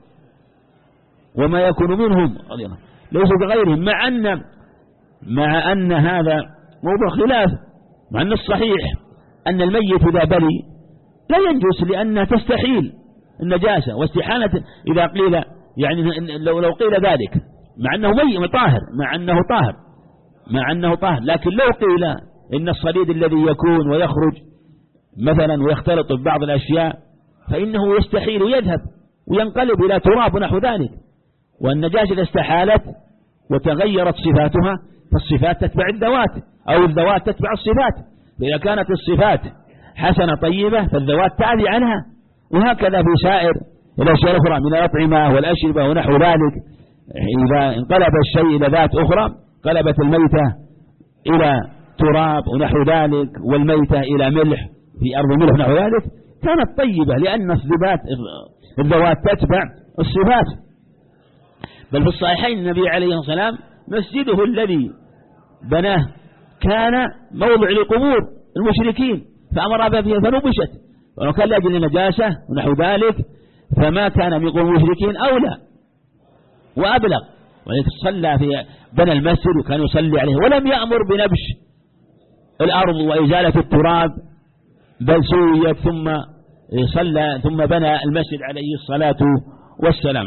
وما يكون منهم ليس بغيرهم، مع أن هذا موضوع خلاف، مع أن الصحيح أن الميت إذا بلي لا ينجس لأنها تستحيل النجاسة واستحالة، إذا قيل يعني لو قيل ذلك مع أنه ميت طاهر، مع أنه طاهر، لكن لو قيل إن الصديد الذي يكون ويخرج مثلا ويختلط ببعض الأشياء فإنه يستحيل ويذهب وينقلب إلى تراب ونحو ذلك، والنجاسة إذا استحالت وتغيرت صفاتها فالصفات تتبع الذوات أو الذوات تتبع الصفات، فإذا كانت الصفات حسنة طيبة فالذوات تعدي عنها، وهكذا في سائر الأشياء الأخرى من الأطعمة والأشربة ونحو ذلك، إذا انقلب الشيء إلى ذات أخرى قلبت الميتة إلى تراب ونحو ذلك، والميتة إلى ملح في أرض ملح ونحو ذلك، كانت طيبة لأن الذوات تتبع الصفات. بل في الصحيحين النبي عليه الصلاة والسلام مسجده الذي بناه كان موضع لقبور المشركين فأمر بها فنبشت، ولو كان لأجل نجاسة ونحو ذلك فما كان من قبور المشركين أولى وأبلغ. ولذلك صلى في بنى المسجد وكان يصلي عليه ولم يأمر بنبش الأرض وإزالة التراب، بل سويت ثم صلى ثم بنى المسجد عليه الصلاة والسلام.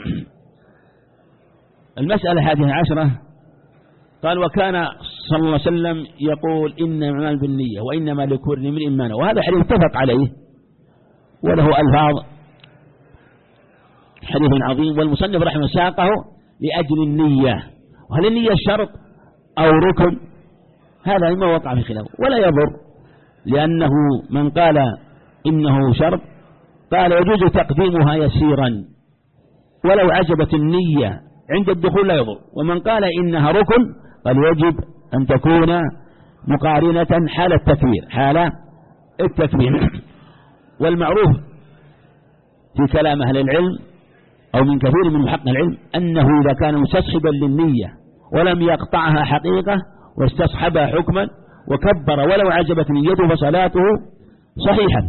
المسألة 11 قال: وكان صلى الله عليه وسلم يقول: إنما الأعمال بالنية وإنما لكل امرئ ما نوى. وهذا حديث اتفق عليه وله ألفاظ، حديث عظيم. والمصنف رحمه ساقه لأجل النية، وهل النية شرط أو ركن؟ هذا ما وقع في خلاف ولا يضر، لأنه من قال إنه شرط قال يجوز تقديمها يسيرا ولو عجبت النية عند الدخول لا يضر. ومن قال إنها ركن قال يجب أن تكون مقارنة حال التكبير، حال التكبير. والمعروف في كلام أهل العلم أو من كثير من محقق العلم أنه إذا كان مستصحبا للنية ولم يقطعها حقيقة واستصحبها حكما وكبر ولو عجبت نيته فصلاته صحيحة.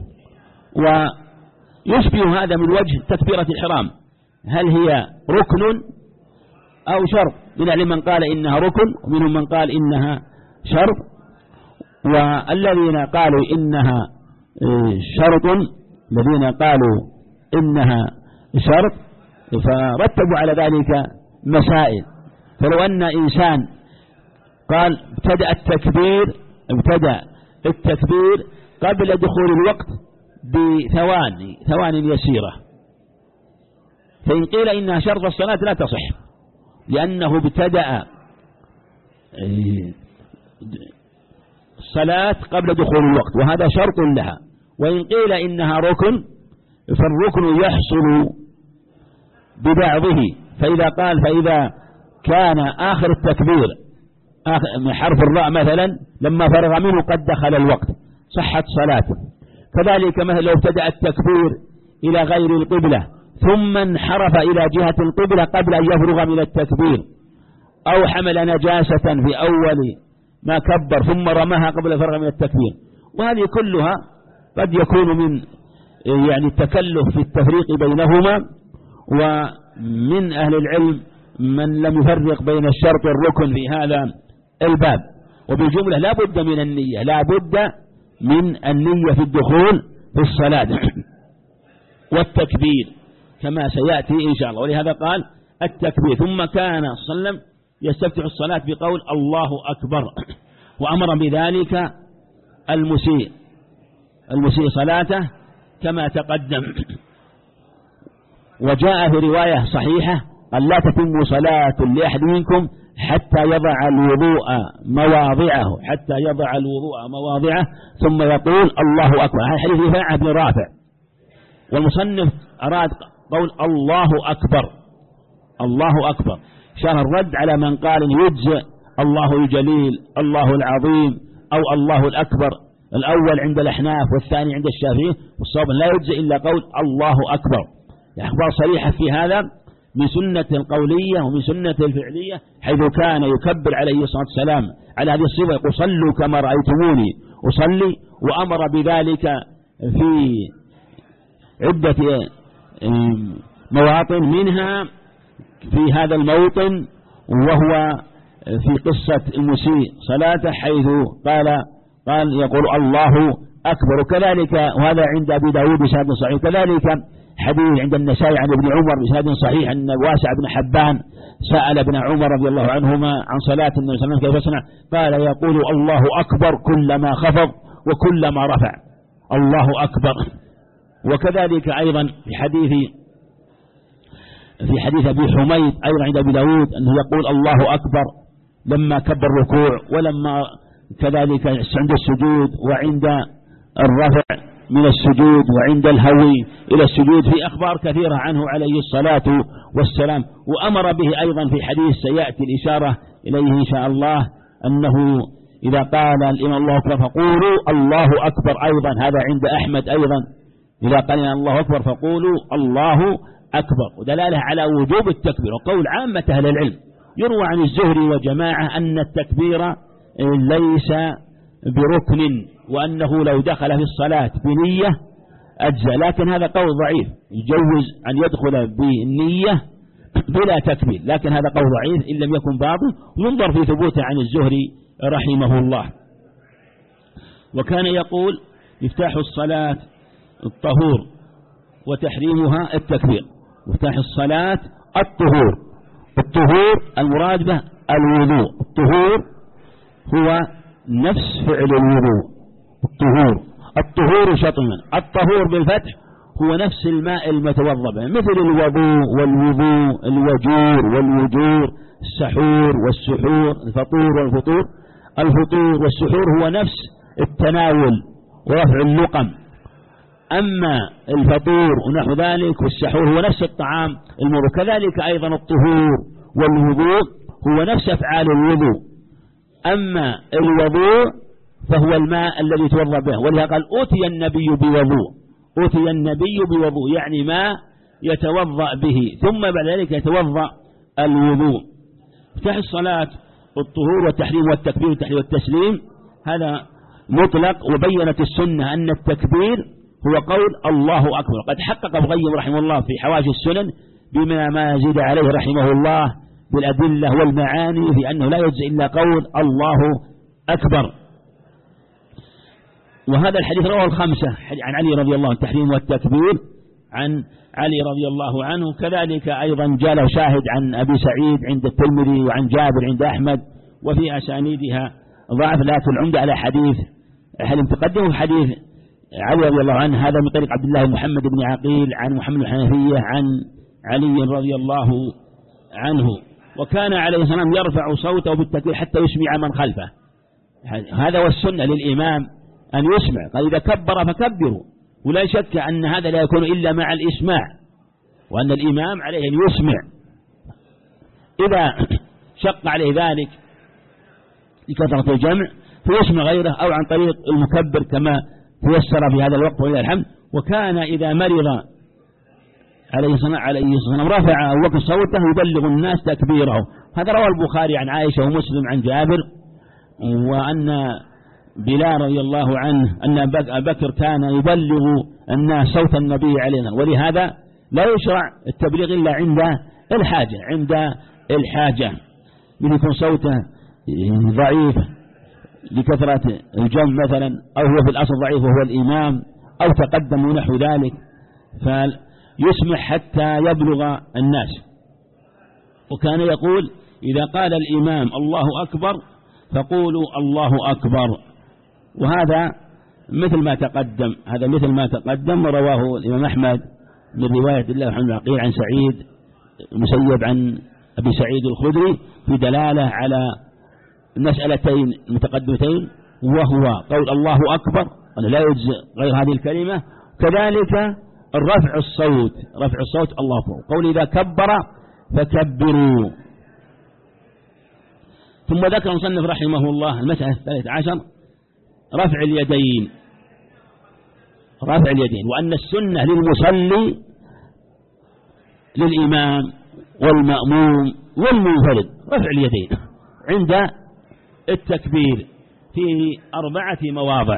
ويشبه هذا من وجه تكبيرة الإحرام، هل هي ركن أو شرط؟ من قال إنها ركن ومنهم من قال إنها شرط. والذين قالوا إنها شرط، الذين قالوا إنها شرط فرتبوا على ذلك مسائل. فلو أن إنسان قال ابتدأ التكبير قبل دخول الوقت بثواني يسيرة، فإن قيل إنها شرط الصلاة لا تصح، لأنه ابتدأ الصلاة قبل دخول الوقت وهذا شرط لها. وإن قيل إنها ركن فالركن يحصل ببعضه، فإذا كان آخر التكبير حرف الراء مثلا لما فرغ منه قد دخل الوقت صحت صلاته. كذلك مثلا لو ابتدأ التكبير إلى غير القبلة ثم انحرف إلى جهة القبلة قبل أن يفرغ من التكبير، أو حمل نجاسة في أول ما كبر ثم رماها قبل فرغ من التكبير، وهذه كلها قد يكون من التكلف في التفريق بينهما. ومن أهل العلم من لم يفرق بين الشرط والركن في هذا الباب. وبالجملة لا بد من النية، لا بد من النية في الدخول في الصلاة والتكبير كما سيأتي إن شاء الله. ولهذا قال التكبير. ثم كان صلى الله عليه وسلم يستفتح الصلاة بقول الله أكبر، وأمر بذلك المسيء صلاته كما تقدم. وجاء في رواية صحيحة قال لا تتم صلاة لأحد منكم حتى يضع الوضوء مواضعه ثم يقول الله أكبر. هذا حديث رفاعة بن رافع، والمصنف أراد قول الله أكبر شرح الرد على من قال يجزئ الله الجليل الله العظيم أو الله الأكبر، الأول عند الأحناف والثاني عند الشافعي، والصواب لا يجزئ إلا قول الله أكبر. أخبار صريحة في هذا من سنة القولية ومن سنة الفعلية، حيث كان يكبر عليه الصلاة والسلام على هذه الصفة يقول صلوا كما رأيتموني أصلي، وأمر بذلك في عدة مواطن، منها في هذا الموطن وهو في قصة المسيء صلاته حيث قال يقول الله أكبر. وكذلك وهذا عند أبي داود بسند صحيح، كذلك حديث عند النسائي عن ابن عمر بسند صحيح أن واسع بن حبان سأل ابن عمر رضي الله عنهما عن صلاة النبي صلى الله عليه وسلم كيف يصنع، قال يقول الله أكبر كلما خفض وكلما رفع الله أكبر. وكذلك أيضا في حديث أبي حميد أيضا عند أبي داود أنه يقول الله أكبر لما كبر الركوع، ولما كذلك عند السجود وعند الرفع من السجود وعند الهوي إلى السجود، في أخبار كثيرة عنه عليه الصلاة والسلام. وأمر به أيضا في حديث سيأتي الإشارة إليه إن شاء الله، أنه إذا قال الإمام الله أكبر فقولوا الله أكبر، أيضا هذا عند أحمد أيضا إذا قال الله أكبر فقولوا الله أكبر، ودلالة على وجوب التكبير. وقول عامة أهل العلم يروى عن الزهري وجماعة أن التكبير ليس بركن، وأنه لو دخل في الصلاة بنية أجزى، لكن هذا قول ضعيف، يجوز أن يدخل بالنية بلا تكبير، لكن هذا قول ضعيف إن لم يكن باطل، ينظر في ثبوته عن الزهري رحمه الله. وكان يقول مفتاح الصلاة الطهور وتحريمها التكبير. مفتاح الصلاة الطهور المراد به الوضوء. الطهور هو نفس فعل الوضوء. الطهور شطما. الطهور بالفتح هو نفس الماء المتوضا به، مثل الوضوء والوضوء، الوجور والوجور، السحور والسحور، الفطور والفطور. الفطور والسحور هو نفس التناول ورفع اللقم. أما الفطور ونحو ذلك والسحور هو نفس الطعام المر. كذلك أيضا الطهور والوضوء هو نفس أفعال الوضوء. أما الوضوء فهو الماء الذي توضأ به، ولهذا قال أوتي النبي بوضوء، يعني ما يتوضأ به، ثم بعد ذلك يتوضأ الوضوء. افتح الصلاة الطهور والتحريم والتكبير والتحليل والتسليم هذا مطلق. وبينت السنة أن التكبير هو قول الله أكبر. قد حقق ابن القيم رحمه الله في حواشي السنن بما ما زيد عليه رحمه الله بالأدلة والمعاني في أنه لا يجزي إلا قول الله أكبر. وهذا الحديث رواه الخمسة عن علي رضي الله عنه التحريم والتكبير عن علي رضي الله عنه. كذلك أيضا جاء له شاهد عن أبي سعيد عند الترمذي وعن جابر عند أحمد، وفي أسانيدها ضعف، لكن العمدة على حديث تقدم حديث علي رضي الله عنه، هذا من طريق عبد الله محمد بن عقيل عن محمد الحنفية عن علي رضي الله عنه. وكان عليه السلام يرفع صوته بالتكبير حتى يسمع من خلفه. هذا هو السنة للإمام أن يسمع، قال إذا كبر فكبروا، ولا شك أن هذا لا يكون إلا مع الإسماع، وأن الإمام عليه أن يسمع. إذا شق عليه ذلك لكثرة الجمع فيسمع غيره، أو عن طريق المكبر كما تيسر في هذا الوقت ولله الحمد. وكان إذا مرض عليه الصلاة والسلام رفع أو وقف صوته يبلغ الناس تكبيره. هذا روى البخاري عن عائشة ومسلم عن جابر، وأن بلال رضي الله عنه أن أبا بكر كان يبلغ الناس صوت النبي عليه الصلاة والسلام. ولهذا لا يشرع التبليغ إلا عند الحاجة، من يكون صوته ضعيف لكثرة الجمع مثلا، أو هو في الأصل ضعيف وهو الإمام، أو تقدم ونحو ذلك، فيسمح حتى يبلغ الناس. وكان يقول إذا قال الإمام الله أكبر فقولوا الله أكبر. وهذا مثل ما تقدم، رواه الإمام أحمد من رواية الله محمد العقيل عن سعيد المسيب عن أبي سعيد الخدري في دلالة على المسألتين المتقدمتين، وهو قول الله أكبر أنه لا يجزئ غير هذه الكلمة. كذلك رفع الصوت الله أكبر، قول إذا كبر فكبروا. ثم ذكر المصنف رحمه الله المسألة 13 رفع اليدين، وأن السنة للمصلي للإمام والمأموم والمنفرد رفع اليدين عند التكبير في 4 مواضع.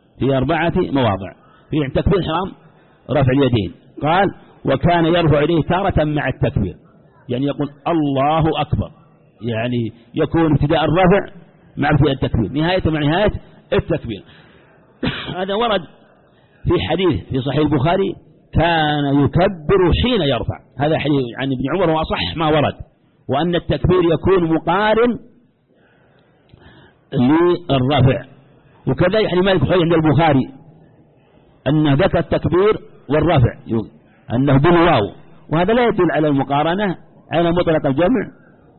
في تكبير الحرام رفع اليدين، قال وكان يرفع يديه تارة مع التكبير، يعني يقول الله أكبر، يعني يكون ابتداء الرفع مع ابتداء التكبير، نهاية مع نهاية التكبير. هذا ورد في حديث في صحيح البخاري كان يكبر حين يرفع، هذا حديث عن ابن عمر وأصح ما ورد، وأن التكبير يكون مقارن للرفع. وكذا يعني مالك حديث عند البخاري أنه ذكر التكبير والرفع أنه بالواو، وهذا لا يدل على المقارنة على مطلق الجمع،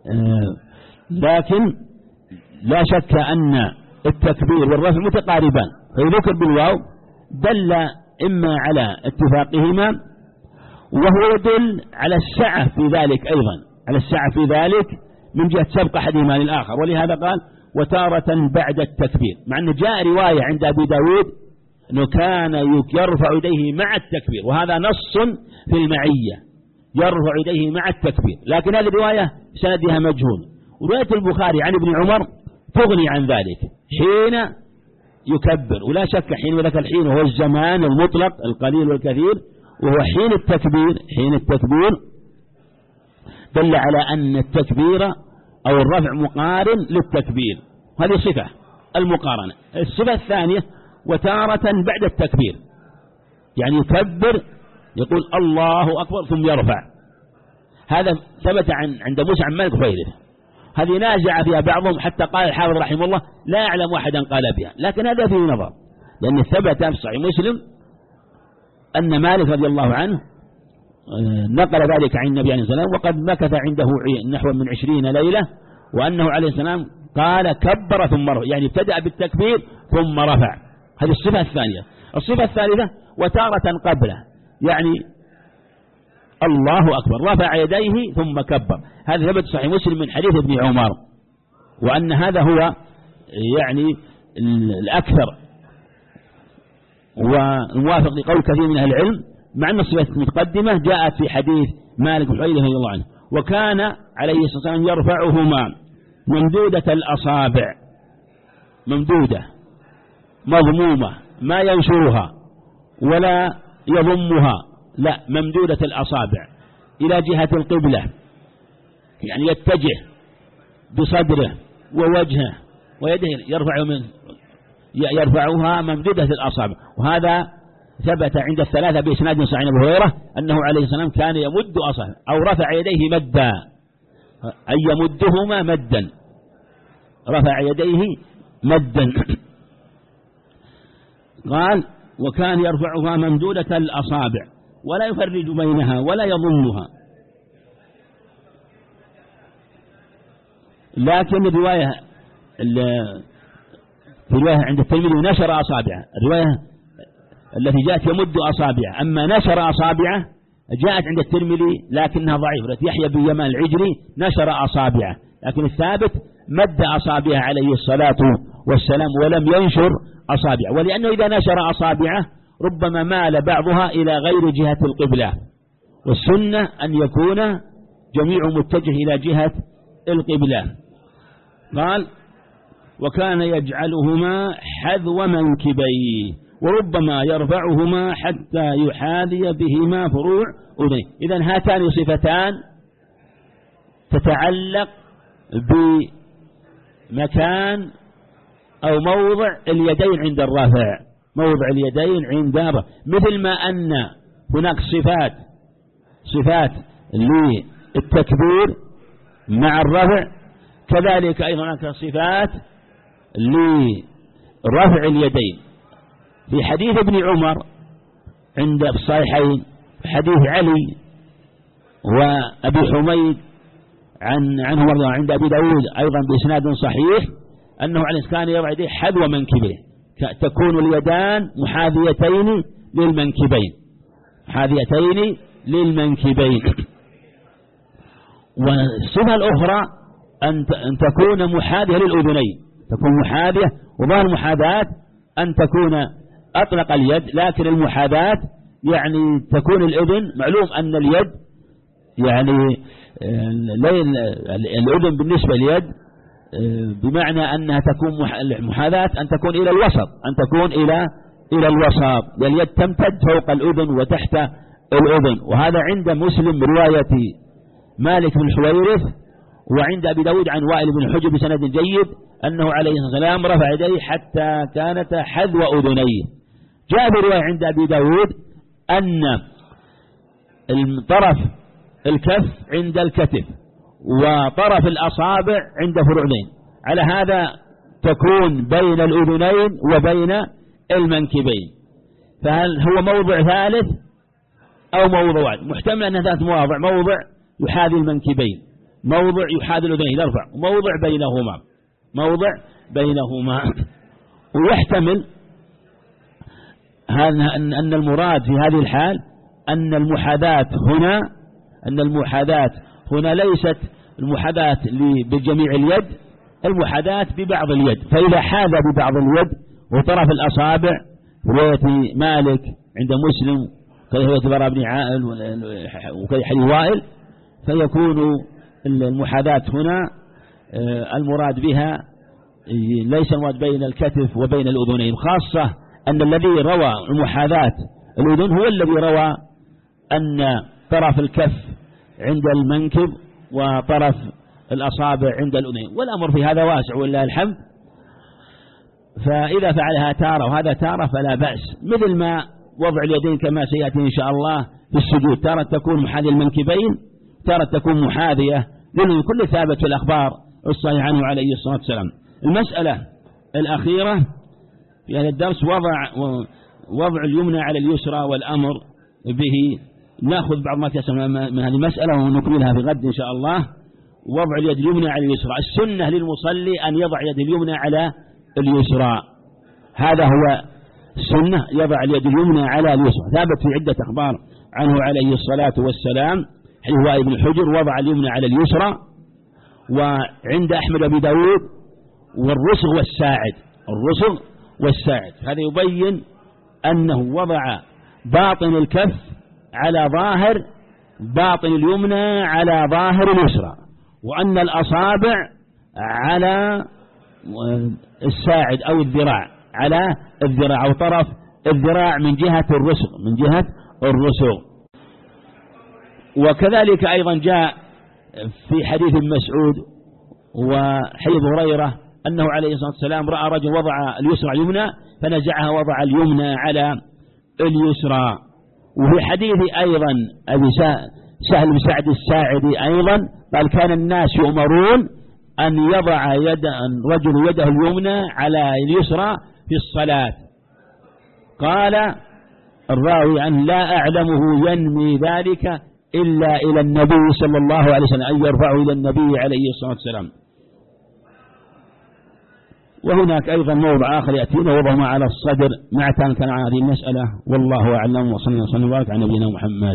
لكن لا شك أن التكبير والرفع متقاربان، فيذكر بالواو دل إما على اتفاقهما، وهو يدل على السعة في ذلك أيضا، من جهة سبق أحدهما للآخر. ولهذا قال وتارة بعد التكبير، مع أن جاء رواية عند أبي داود أنه كان يرفع يديه مع التكبير، وهذا نص في المعية، يرفع يديه مع التكبير. لكن هذه الرواية سندها مجهول. ورواية البخاري عن ابن عمر تغني عن ذلك حين يكبر، ولا شك حين ذاك الحين هو الزمان المطلق القليل والكثير، وهو حين التكبير. حين التكبير دل على أن التكبير أو الرفع مقارن للتكبير، هذه صفة المقارنة. الصفة الثانية وتارة بعد التكبير، يعني يكبر يقول الله أكبر ثم يرفع. هذا ثبت عند موسى عن مالك وغيره. هذه نازع فيها بعضهم حتى قال الحافظ رحمه الله لا أعلم أحدا قال بها، لكن هذا فيه نظر، لأن ثبت في صحيح مسلم أن مالك رضي الله عنه نقل ذلك عن النبي عليه السلام، وقد مكث عنده نحو من 20 ليلة، وأنه عليه السلام قال كبر ثم رفع، يعني ابتدأ بالتكبير ثم رفع. هذه الصفة الثانية. الصفة الثالثة وتارة قبله، يعني الله أكبر رفع يديه ثم كبر. هذا ثبت صحيح مسلم من حديث ابن عمر، وأن هذا هو يعني الأكثر وموافق لقول كثير من أهل العلم، مع أن الصفة المتقدمة جاءت في حديث مالك بن حويرث رضي الله عنه. وكان عليه الصلاة والسلام يرفعهما ممدودة الأصابع، ممدودة مضمومة ما ينشرها ولا يضمها، لا ممدودة الأصابع إلى جهة القبلة، يعني يتجه بصدره ووجهه ويده يرفعها ممدودة الأصابع. وهذا ثبت عند الثلاثة بإسناد صحيح أبي هريرة أنه عليه السلام كان يمد أصابعه أو رفع يديه مدا، أي يمدهما مدا، رفع يديه مدا. قال وكان يرفعها ممدودة الأصابع ولا يفرج بينها ولا يضمها. لكن الرواية في رواية عند الترمذي نشر أصابعه، الرواية التي جاءت يمد أصابعه، أما نشر أصابعه جاءت عند الترمذي لكنها ضعيفة. يحيى بن يمان العجلي نشر أصابعه، لكن الثابت مد أصابعه عليه الصلاة والسلام ولم ينشر أصابعه، ولأنه إذا نشر أصابعه ربما مال بعضها إلى غير جهة القبلة، والسنة أن يكون جميع متجه إلى جهة القبلة. قال وكان يجعلهما حذو منكبيه وربما يرفعهما حتى يحاذي بهما فروع أذنيه. إذن هاتان صفتان تتعلق بمكان أو موضع اليدين عند الرفع، موضع اليدين عند الرفع، مثل ما أن هناك صفات للتكبير مع الرفع، كذلك أيضا هناك صفات لرفع اليدين. في حديث ابن عمر عند الصحيحين، حديث علي وأبي حميد عنه مرضى عند أبي داود أيضا بإسناد صحيح، أنه عليه كان يرفع يديه حذو منكبيه، تكون اليدان محاذيتين للمنكبين، محاذيتين للمنكبين. والصفة الأخرى أن تكون محاذية للأذنين، تكون محاذية، وظاهر المحاذاة أن تكون أطلق اليد، لكن المحاذاة يعني تكون الأذن، معلوم أن اليد يعني الأذن بالنسبة لليد بمعنى أنها تكون محاذاة أن تكون إلى الوسط، أن تكون إلى الوسط، اليد تمتد فوق الأذن وتحت الأذن. وهذا عند مسلم رواية مالك بن حويرث، وعند أبي داود عن وائل بن حجر بسند جيد أنه عليه السلام رفع يديه حتى كانت حذو أذنيه. جاء في رواية عند أبي داود أن طرف الكف عند الكتف وطرف الأصابع عند فروعين، على هذا تكون بين الأذنين وبين المنكبين. فهل هو موضع ثالث أو موضع واحد؟ محتمل أنه ثلاث مواضع، موضع يحاذي المنكبين، موضع يحاذي الأذنين يرفع، وموضع بينهما، موضع بينهما. ويحتمل أن المراد في هذه الحال أن المحاذاة هنا ليست المحاذاة بجميع اليد، المحاذاة ببعض اليد، فإذا حاذى ببعض اليد وطرف الأصابع رواية مالك عند مسلم كرواية البراء بن عائل وكحديث وائل، فيكون المحاذاة هنا المراد بها ليس المراد بين الكتف وبين الأذنين، خاصة أن الذي روى المحاذاة الأذن هو الذي روى أن طرف الكف عند المنكب وطرف الأصابع عند الأذنين، والأمر في هذا واسع ولله الحمد. فإذا فعلها تارة وهذا تارة فلا بأس، مثل ما وضع اليدين كما سيأتي إن شاء الله في السجود، تارة تكون محاذية المنكبين، تارة تكون محاذية، لأن كل ثابت في الأخبار الصحيحة عنه عليه الصلاة والسلام. المسألة الأخيرة في هذا الدرس وضع اليمنى على اليسرى والأمر به. نأخذ بعض ما تيسر من هذه المسألة ونكملها في غد إن شاء الله. وضع اليد اليمنى على اليسرى، السنة للمصلي أن يضع يد اليمنى على اليسرى، هذا هو السنة، يضع اليد اليمنى على اليسرى، ثابت في عدة أخبار عنه عليه الصلاة والسلام. حديث وائل بن حجر وضع اليمنى على اليسرى، وعند أحمد وأبي داود والرسغ والساعد، الرسغ والساعد، هذا يبين أنه وضع باطن الكف على ظاهر باطن اليمنى على ظاهر اليسرى، وأن الأصابع على الساعد أو الذراع، على الذراع أو طرف الذراع من جهة الرسغ، من جهة الرسغ. وكذلك أيضا جاء في حديث مسعود وحديث هريرة أنه عليه الصلاة والسلام رأى رجل وضع اليسرى على اليمنى فنزعها وضع اليمنى على اليسرى. وفي حديث أيضا أبي سهل بن سعد الساعدي أيضا قال كان الناس يؤمرون أن يضع رجل يده اليمنى على اليسرى في الصلاة. قال الراوي عنه لا أعلمه ينمي ذلك إلا إلى النبي صلى الله عليه وسلم، أن يرفعه إلى النبي عليه الصلاة والسلام. وهناك أيضا موضع آخر يأتينا وضعهما على الصدر مع كان هذه المسألة، والله أعلم. وصلى الله وسلم وبارك على نبينا محمد.